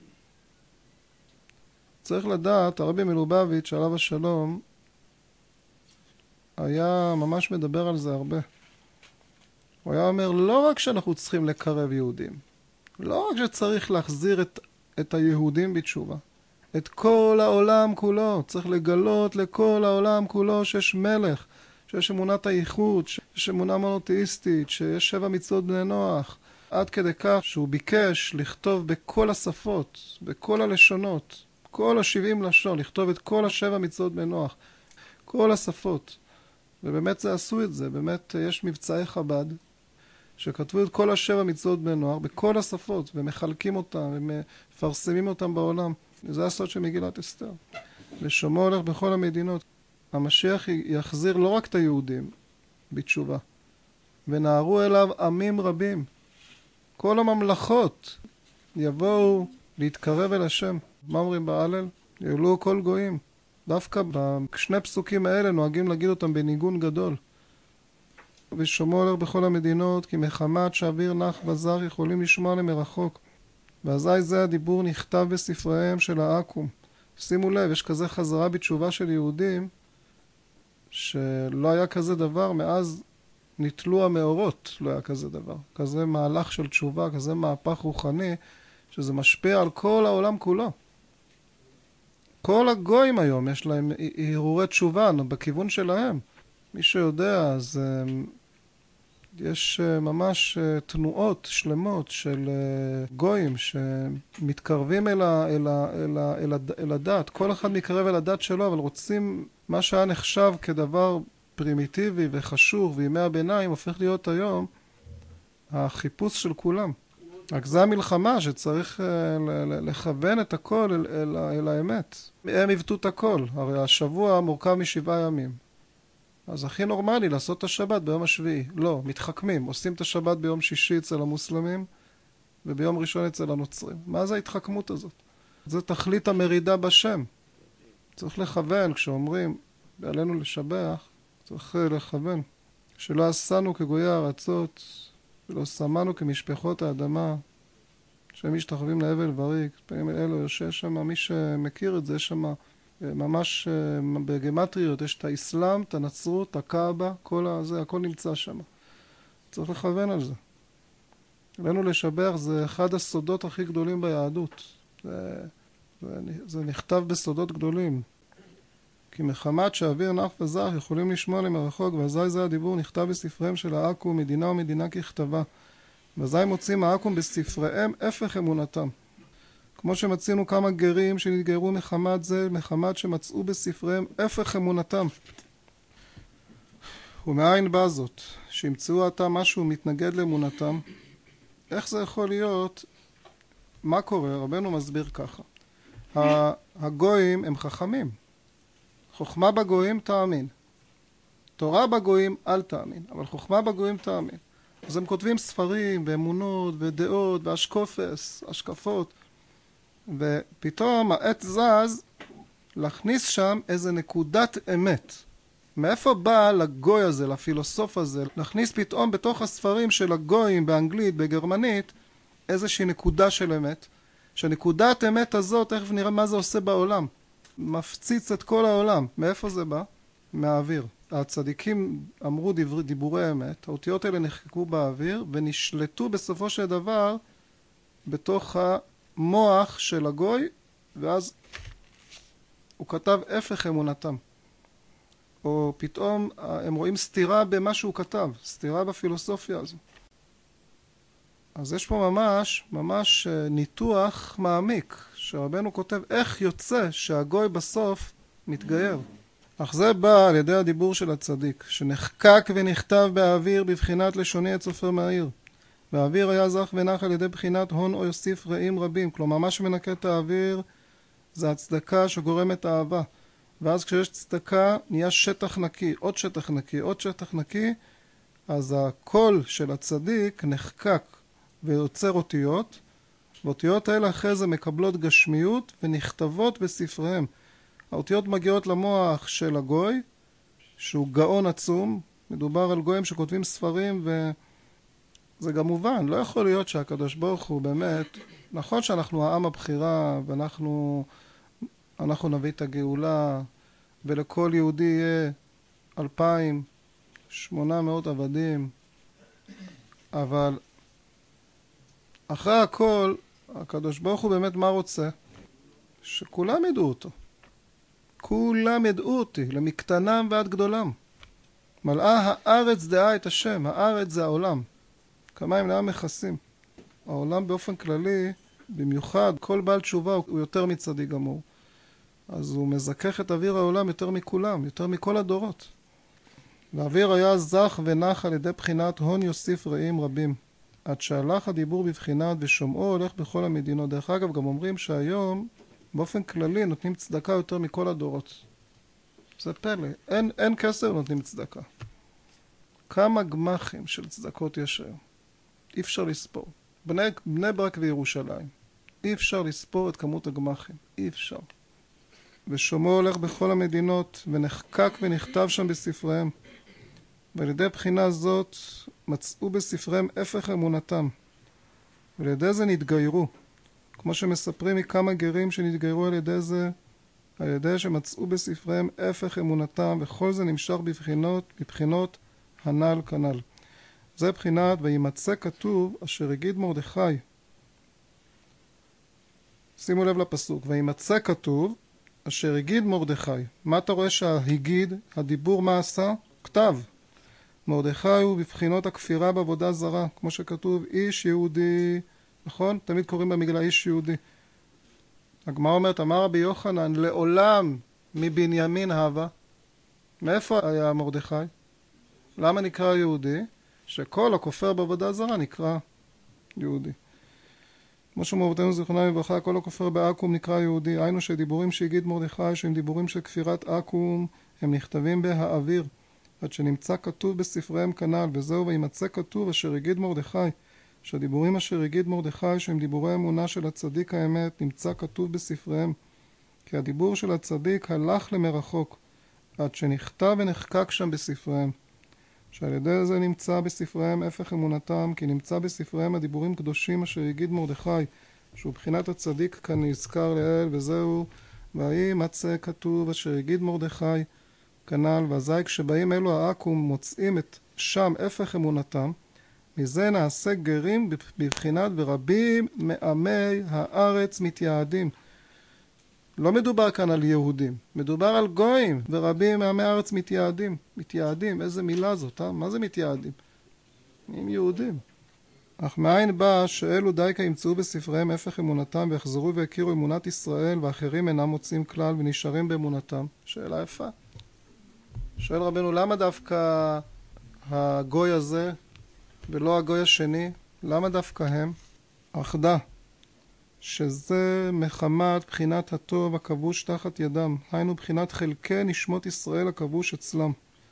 צריך לדעת, הרבי מלובביץ' עליו השלום, היה ממש מדבר על זה הרבה. הוא היה אומר, לא רק שאנחנו צריכים לקרב יהודים, לא רק שצריך להחזיר את, את היהודים בתשובה, את כל העולם כולו, צריך לגלות לכל העולם כולו שיש מלך, שיש אמונת הייחוד, שיש אמונה מונותאיסטית, שיש שבע מצוות בני נוח, עד כדי כך שהוא ביקש לכתוב בכל השפות, בכל הלשונות, כל השבעים לשון, לכתוב את כל השבע מצוות בני נוח, כל השפות. ובאמת זה עשו את זה, באמת יש מבצעי חב"ד, שכתבו את כל השבע מצוות בני נוח בכל השפות, ומחלקים אותם, ומפרסמים אותם בעולם. זה הסוד של מגילת אסתר. ושומעו הולך בכל המדינות. המשיח יחזיר לא רק את היהודים בתשובה, ונערו אליו עמים רבים. כל הממלכות יבואו להתקרב אל השם. מה אומרים בהלל? יעלו כל גויים. דווקא בשני פסוקים האלה נוהגים להגיד אותם בניגון גדול. ושומעו הולך בכל המדינות, כי מחמת שהאוויר נח וזך יכולים לשמוע למרחוק. ואזי זה הדיבור נכתב בספריהם של העכו"ם. שימו לב, יש כזה חזרה בתשובה של יהודים, שלא היה כזה דבר מאז נטלו המאורות, לא היה כזה דבר. כזה מהלך של תשובה, כזה מהפך רוחני, שזה משפיע על כל העולם כולו. כל הגויים היום יש להם הרהורי תשובה בכיוון שלהם. מי שיודע, אז יש ממש תנועות שלמות של גויים שמתקרבים אל, ה, אל, ה, אל, ה, אל, ה, אל הדת. כל אחד מתקרב אל הדת שלו, אבל רוצים מה שהיה נחשב כדבר פרימיטיבי וחשוך וימי הביניים, הופך להיות היום החיפוש של כולם. רק זה המלחמה שצריך לכוון את הכל אל, אל, אל האמת. הם עיוותו את הכל. הרי השבוע מורכב משבעה ימים. אז הכי נורמלי לעשות את השבת ביום השביעי. לא, מתחכמים. עושים את השבת ביום שישי אצל המוסלמים, וביום ראשון אצל הנוצרים. מה זה ההתחכמות הזאת? זה תכלית המרידה בשם. צריך לכוון, כשאומרים, עלינו לשבח, צריך לכוון. שלא עשינו כגויי הארצות, ולא שמנו כמשפחות האדמה, שהם משתחווים להבל וריק. פעמים אלו יושב שם, מי שמכיר את זה, יש שם ממש בגמטריות, יש את האסלאם, את הנצרות, את הקאבה, כל הזה, הכל נמצא שם. צריך לכוון על זה. עלינו לשבח זה אחד הסודות הכי גדולים ביהדות. זה, זה, זה נכתב בסודות גדולים. כי מחמת שאוויר נח וזך יכולים לשמוע למרחוק, ואזי זה הדיבור נכתב בספריהם של העכו"ם, מדינה ומדינה ככתבה. ואזי מוצאים העכו"ם בספריהם הפך אמונתם. כמו שמצינו כמה גרים שנתגיירו מחמת זה, מחמת שמצאו בספריהם הפך אמונתם. ומאין בא זאת? שימצאו עתה משהו מתנגד לאמונתם. איך זה יכול להיות? מה קורה? רבנו מסביר ככה. הגויים הם חכמים. חוכמה בגויים תאמין. תורה בגויים אל תאמין. אבל חוכמה בגויים תאמין. אז הם כותבים ספרים ואמונות ודעות והשקופס, השקפות. ופתאום העת זז להכניס שם איזה נקודת אמת. מאיפה בא לגוי הזה, לפילוסוף הזה, להכניס פתאום בתוך הספרים של הגויים באנגלית, בגרמנית, איזושהי נקודה של אמת, שנקודת אמת הזאת, תכף נראה מה זה עושה בעולם, מפציץ את כל העולם. מאיפה זה בא? מהאוויר. הצדיקים אמרו דבר, דיבורי אמת, האותיות האלה נחקקו באוויר, ונשלטו בסופו של דבר בתוך המוח של הגוי, ואז הוא כתב הפך אמונתם. או פתאום הם רואים סתירה במה שהוא כתב, סתירה בפילוסופיה הזו. אז יש פה ממש, ממש ניתוח מעמיק, שרבנו כותב איך יוצא שהגוי בסוף מתגייר. אך זה בא על ידי הדיבור של הצדיק, שנחקק ונכתב באוויר בבחינת לשוני את סופר מהעיר. והאוויר היה זך ונח על ידי בחינת הון או יוסיף רעים רבים. כלומר, מה שמנקה את האוויר זה הצדקה שגורמת אהבה. ואז כשיש צדקה נהיה שטח נקי, עוד שטח נקי, עוד שטח נקי, אז הקול של הצדיק נחקק ויוצר אותיות, ואותיות האלה אחרי זה מקבלות גשמיות ונכתבות בספריהם. האותיות מגיעות למוח של הגוי, שהוא גאון עצום, מדובר על גויים שכותבים ספרים, וזה גם מובן, לא יכול להיות שהקדוש ברוך הוא באמת, נכון שאנחנו העם הבחירה, ואנחנו אנחנו נביא את הגאולה, ולכל יהודי יהיה אלפיים שמונה מאות עבדים, אבל אחרי הכל, הקדוש ברוך הוא באמת מה רוצה? שכולם ידעו אותו. כולם ידעו אותי, למקטנם ועד גדולם. מלאה הארץ דעה את השם, הארץ זה העולם. כמיים לעם מכסים. העולם באופן כללי, במיוחד, כל בעל תשובה הוא יותר מצדיק גמור. אז הוא מזכך את אוויר העולם יותר מכולם, יותר מכל הדורות. והאוויר היה זך ונח על ידי בחינת הון יוסיף רעים רבים. עד שהלך הדיבור בבחינת ושומעו הולך בכל המדינות. דרך אגב, גם אומרים שהיום, באופן כללי, נותנים צדקה יותר מכל הדורות. זה פלא. אין, אין כסר נותנים צדקה. כמה גמחים של צדקות יש היום. אי אפשר לספור. בני, בני ברק וירושלים. אי אפשר לספור את כמות הגמחים. אי אפשר. ושומעו הולך בכל המדינות, ונחקק ונכתב שם בספריהם. ועל ידי בחינה זאת מצאו בספריהם הפך אמונתם. ועל ידי זה נתגיירו. כמו שמספרים מכמה גרים שנתגיירו על ידי זה, על ידי שמצאו בספריהם הפך אמונתם, וכל זה נמשך בבחינות, בבחינות הנ"ל כנ"ל. זה בחינת וימצא כתוב אשר הגיד מרדכי. שימו לב לפסוק, וימצא כתוב אשר הגיד מרדכי. מה אתה רואה שההגיד, הדיבור מה עשה? כתב. מרדכי הוא בבחינות הכפירה בעבודה זרה, כמו שכתוב איש יהודי, נכון? תמיד קוראים במגלה איש יהודי. הגמרא אומרת, אמר רבי יוחנן, לעולם מבנימין הווה. מאיפה היה מרדכי? למה נקרא יהודי? שכל הכופר בעבודה זרה נקרא יהודי. כמו שאומרתנו זיכרונם לברכה, כל הכופר בעכו"ם נקרא יהודי. היינו שדיבורים שהגיד מרדכי, שהם דיבורים של כפירת עכו"ם, הם נכתבים בהאוויר. עד שנמצא כתוב בספריהם כנ"ל, וזהו וימצא כתוב אשר הגיד מרדכי, שהדיבורים אשר הגיד מרדכי שהם דיבורי אמונה של הצדיק האמת, נמצא כתוב בספריהם, כי הדיבור של הצדיק הלך למרחוק, עד שנכתב ונחקק שם בספריהם, שעל ידי זה נמצא בספריהם הפך אמונתם, כי נמצא בספריהם הדיבורים קדושים אשר הגיד מרדכי, שהוא בחינת הצדיק כאן נזכר לאל, וזהו ויהי מצא כתוב אשר הגיד מרדכי כנ"ל. ואזי כשבאים אלו העכו"ם מוצאים את שם הפך אמונתם, מזה נעשה גרים בבחינת ורבים מעמי הארץ מתייעדים. לא מדובר כאן על יהודים, מדובר על גויים, ורבים מעמי הארץ מתייעדים. מתייעדים, איזה מילה זאת, אה? מה זה מתייעדים? הם יהודים. אך מאין בא שאלו דייקה ימצאו בספריהם הפך אמונתם, ויחזרו והכירו אמונת ישראל, ואחרים אינם מוצאים כלל ונשארים באמונתם? שאלה יפה. שואל רבנו, למה דווקא הגוי הזה ולא הגוי השני? למה דווקא הם? אחדה, שזה מחמת בחינת הטוב הכבוש תחת ידם, היינו בחינת חלקי נשמות ישראל הכבוש אצלם.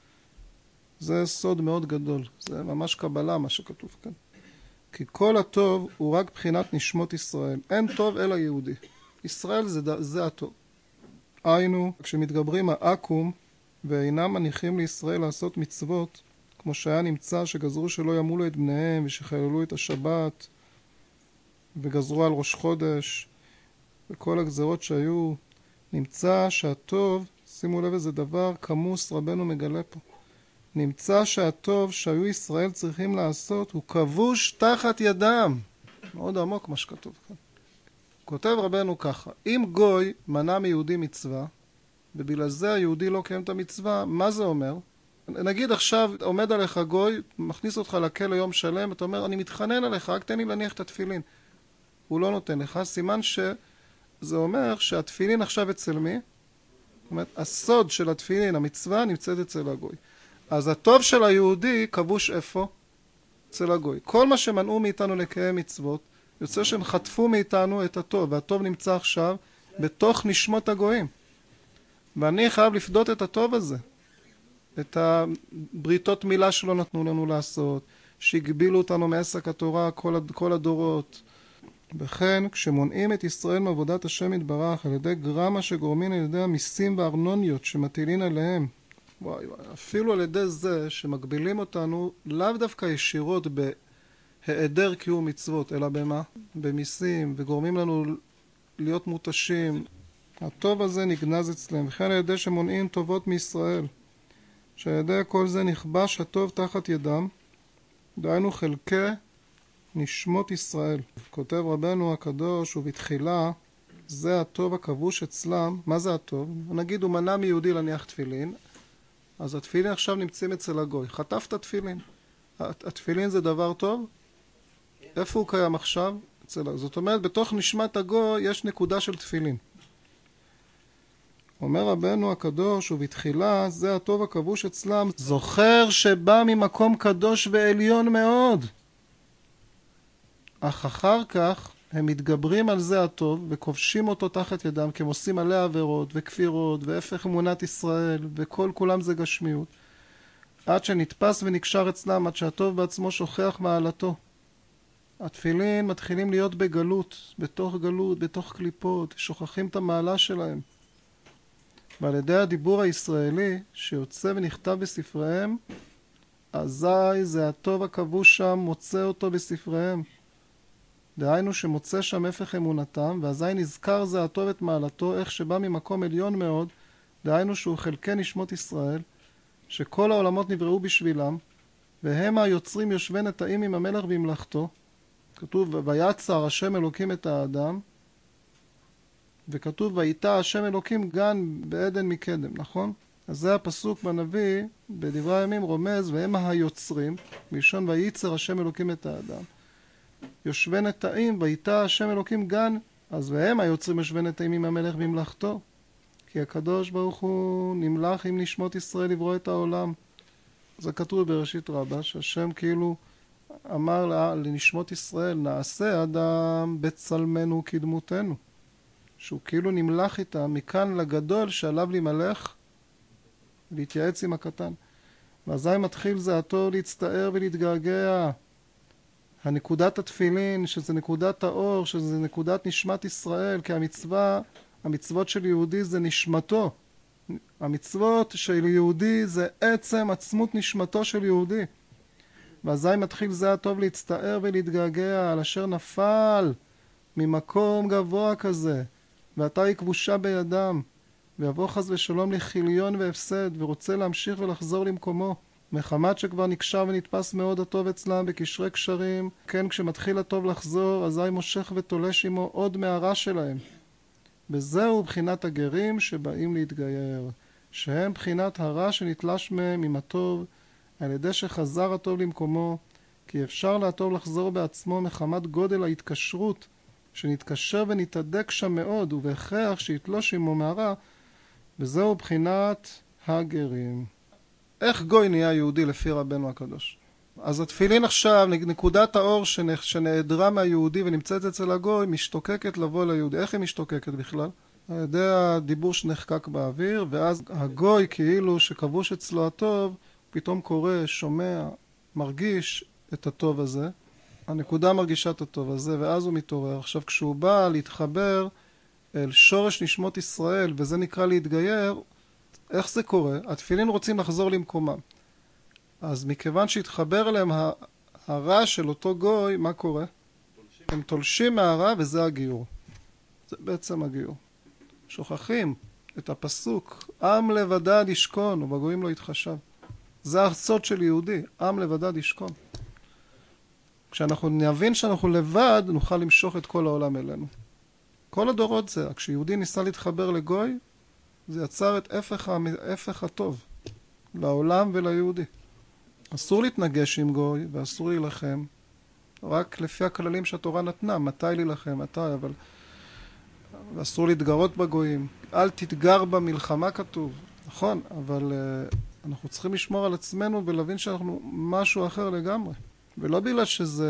זה סוד מאוד גדול, זה ממש קבלה מה שכתוב כאן. כי כל הטוב הוא רק בחינת נשמות ישראל, אין טוב אלא יהודי. ישראל זה, זה הטוב. היינו, כשמתגברים העכו"ם ואינם מניחים לישראל לעשות מצוות, כמו שהיה נמצא שגזרו שלא ימולו את בניהם ושחללו את השבת וגזרו על ראש חודש וכל הגזרות שהיו, נמצא שהטוב, שימו לב איזה דבר כמוס רבנו מגלה פה, נמצא שהטוב שהיו ישראל צריכים לעשות הוא כבוש תחת ידם. מאוד עמוק מה שכתוב כאן. כותב רבנו ככה, אם גוי מנע מיהודי מצווה ובגלל זה היהודי לא קיים את המצווה, מה זה אומר? נגיד עכשיו עומד עליך גוי, מכניס אותך לכלא יום שלם, אתה אומר אני מתחנן עליך, רק תן לי להניח את התפילין. הוא לא נותן לך, סימן שזה אומר שהתפילין עכשיו אצל מי? זאת אומרת, הסוד של התפילין, המצווה, נמצאת אצל הגוי. אז הטוב של היהודי כבוש איפה? אצל הגוי. כל מה שמנעו מאיתנו לקיים מצוות, יוצא שהם חטפו מאיתנו את הטוב, והטוב נמצא עכשיו בתוך נשמות הגויים. ואני חייב לפדות את הטוב הזה. את הבריתות מילה שלא נתנו לנו לעשות, שהגבילו אותנו מעסק התורה כל, כל הדורות. וכן, כשמונעים את ישראל מעבודת השם יתברך על ידי גרמה שגורמים על ידי המיסים והארנוניות שמטילין עליהם, וואי וואי, אפילו על ידי זה שמגבילים אותנו לאו דווקא ישירות בהיעדר קיום מצוות, אלא במה? במיסים, וגורמים לנו להיות מותשים. הטוב הזה נגנז אצלם, וכן על ידי שמונעים טובות מישראל, שעל ידי כל זה נכבש הטוב תחת ידם, דהיינו חלקי נשמות ישראל. כותב רבנו הקדוש, ובתחילה זה הטוב הכבוש אצלם. מה זה הטוב? נגיד הוא מנע מיהודי להניח תפילין, אז התפילין עכשיו נמצאים אצל הגוי. חטף את התפילין. התפילין זה דבר טוב? איפה הוא קיים עכשיו? אצל... זאת אומרת, בתוך נשמת הגוי יש נקודה של תפילין. אומר רבנו הקדוש, ובתחילה זה הטוב הכבוש אצלם, זוכר שבא ממקום קדוש ועליון מאוד. אך אחר כך הם מתגברים על זה הטוב וכובשים אותו תחת ידם, כי הם עושים עליה עבירות וכפירות והפך אמונת ישראל, וכל כולם זה גשמיות, עד שנתפס ונקשר אצלם, עד שהטוב בעצמו שוכח מעלתו. התפילין מתחילים להיות בגלות, בתוך גלות, בתוך קליפות, שוכחים את המעלה שלהם. ועל ידי הדיבור הישראלי שיוצא ונכתב בספריהם, אזי זה הטוב הכבוש שם מוצא אותו בספריהם. דהיינו שמוצא שם הפך אמונתם, ואזי נזכר זה הטוב את מעלתו, איך שבא ממקום עליון מאוד, דהיינו שהוא חלקי נשמות ישראל, שכל העולמות נבראו בשבילם, והם היוצרים יושבי נטעים עם המלך במלאכתו. כתוב, ויצר השם אלוקים את האדם, וכתוב, ויטע השם אלוקים גן בעדן מקדם, נכון? אז זה הפסוק בנביא, בדברי הימים רומז, והם היוצרים, מלשון וייצר השם אלוקים את האדם. יושבי נטעים, ויטע השם אלוקים גן, אז והם היוצרים יושבי נטעים עם המלך במלאכתו. כי הקדוש ברוך הוא נמלך עם נשמות ישראל לברוא את העולם. זה כתוב בראשית רבה, שהשם כאילו אמר לנשמות ישראל, נעשה אדם בצלמנו כדמותנו. שהוא כאילו נמלך איתם מכאן לגדול שעליו להימלך, להתייעץ עם הקטן. ואזי מתחיל זה התור להצטער ולהתגעגע. הנקודת התפילין, שזה נקודת האור, שזה נקודת נשמת ישראל, כי המצווה, המצוות של יהודי זה נשמתו. המצוות של יהודי זה עצם עצמות נשמתו של יהודי. ואזי מתחיל זה הטוב להצטער ולהתגעגע על אשר נפל ממקום גבוה כזה, ועתה היא כבושה בידם, ויבוא חס ושלום לחיליון והפסד, ורוצה להמשיך ולחזור למקומו. מחמת שכבר נקשר ונתפס מאוד הטוב אצלם בקשרי קשרים, כן כשמתחיל הטוב לחזור, אזי מושך ותולש עמו עוד מהרע שלהם. וזהו בחינת הגרים שבאים להתגייר, שהם בחינת הרע שנתלש מהם עם הטוב, על ידי שחזר הטוב למקומו, כי אפשר להטוב לחזור בעצמו מחמת גודל ההתקשרות, שנתקשר ונתהדק שם מאוד, ובהכרח שיתלוש עמו מהרע, וזהו בחינת הגרים. איך גוי נהיה יהודי לפי רבנו הקדוש? אז התפילין עכשיו, נקודת האור שנעדרה מהיהודי ונמצאת אצל הגוי, משתוקקת לבוא ליהודי. איך היא משתוקקת בכלל? על ידי הדיבור שנחקק באוויר, ואז הגוי כאילו שכבוש אצלו הטוב, פתאום קורא, שומע, מרגיש את הטוב הזה. הנקודה מרגישה את הטוב הזה, ואז הוא מתעורר. עכשיו כשהוא בא להתחבר אל שורש נשמות ישראל, וזה נקרא להתגייר, איך זה קורה? התפילין רוצים לחזור למקומם. אז מכיוון שהתחבר אליהם הרע של אותו גוי, מה קורה? תולשים. הם תולשים מהרע, וזה הגיור. זה בעצם הגיור. שוכחים את הפסוק, עם לבדד ישכון, ובגויים לא יתחשב. זה הסוד של יהודי, עם לבדד ישכון. כשאנחנו נבין שאנחנו לבד, נוכל למשוך את כל העולם אלינו. כל הדורות זה, כשיהודי ניסה להתחבר לגוי, זה יצר את הפך, הפך הטוב, לעולם וליהודי. אסור להתנגש עם גוי, ואסור להילחם, רק לפי הכללים שהתורה נתנה, מתי להילחם, מתי, אבל... ואסור להתגרות בגויים. אל תתגר במלחמה כתוב, נכון, אבל uh, אנחנו צריכים לשמור על עצמנו ולהבין שאנחנו משהו אחר לגמרי. ולא בגלל שזה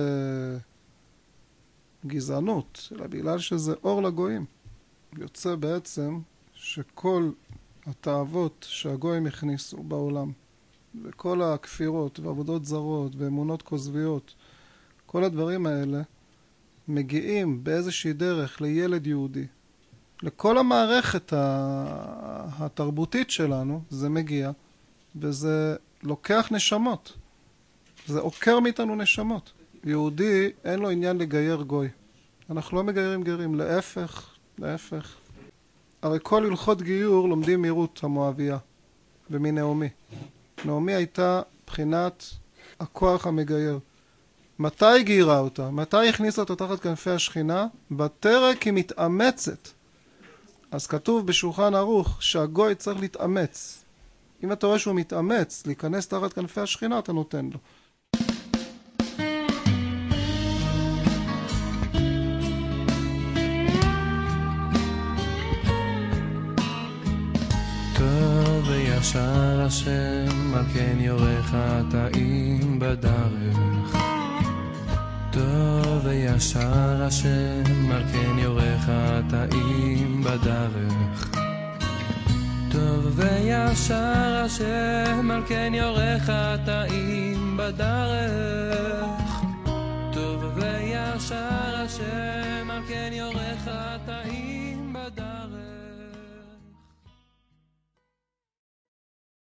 גזענות, אלא בגלל שזה אור לגויים. יוצא בעצם שכל התאוות שהגויים הכניסו בעולם, וכל הכפירות ועבודות זרות ואמונות כוזביות, כל הדברים האלה מגיעים באיזושהי דרך לילד יהודי. לכל המערכת התרבותית שלנו זה מגיע, וזה לוקח נשמות. זה עוקר מאיתנו נשמות. יהודי אין לו עניין לגייר גוי. אנחנו לא מגיירים גרים, להפך, להפך. הרי כל הלכות גיור לומדים מרות המואביה ומנעמי. נעמי הייתה בחינת הכוח המגייר. מתי גיירה אותה? מתי הכניסה אותה תחת כנפי השכינה? בתרא כי מתאמצת. אז כתוב בשולחן ערוך שהגוי צריך להתאמץ. אם אתה רואה שהוא מתאמץ להיכנס תחת כנפי השכינה, אתה נותן לו. טוב וישר השם, על כן יורה חטאים בדרך. טוב וישר השם, על כן יורה חטאים בדרך. טוב וישר השם, על כן יורה חטאים בדרך. טוב וישר השם, על כן יורה חטאים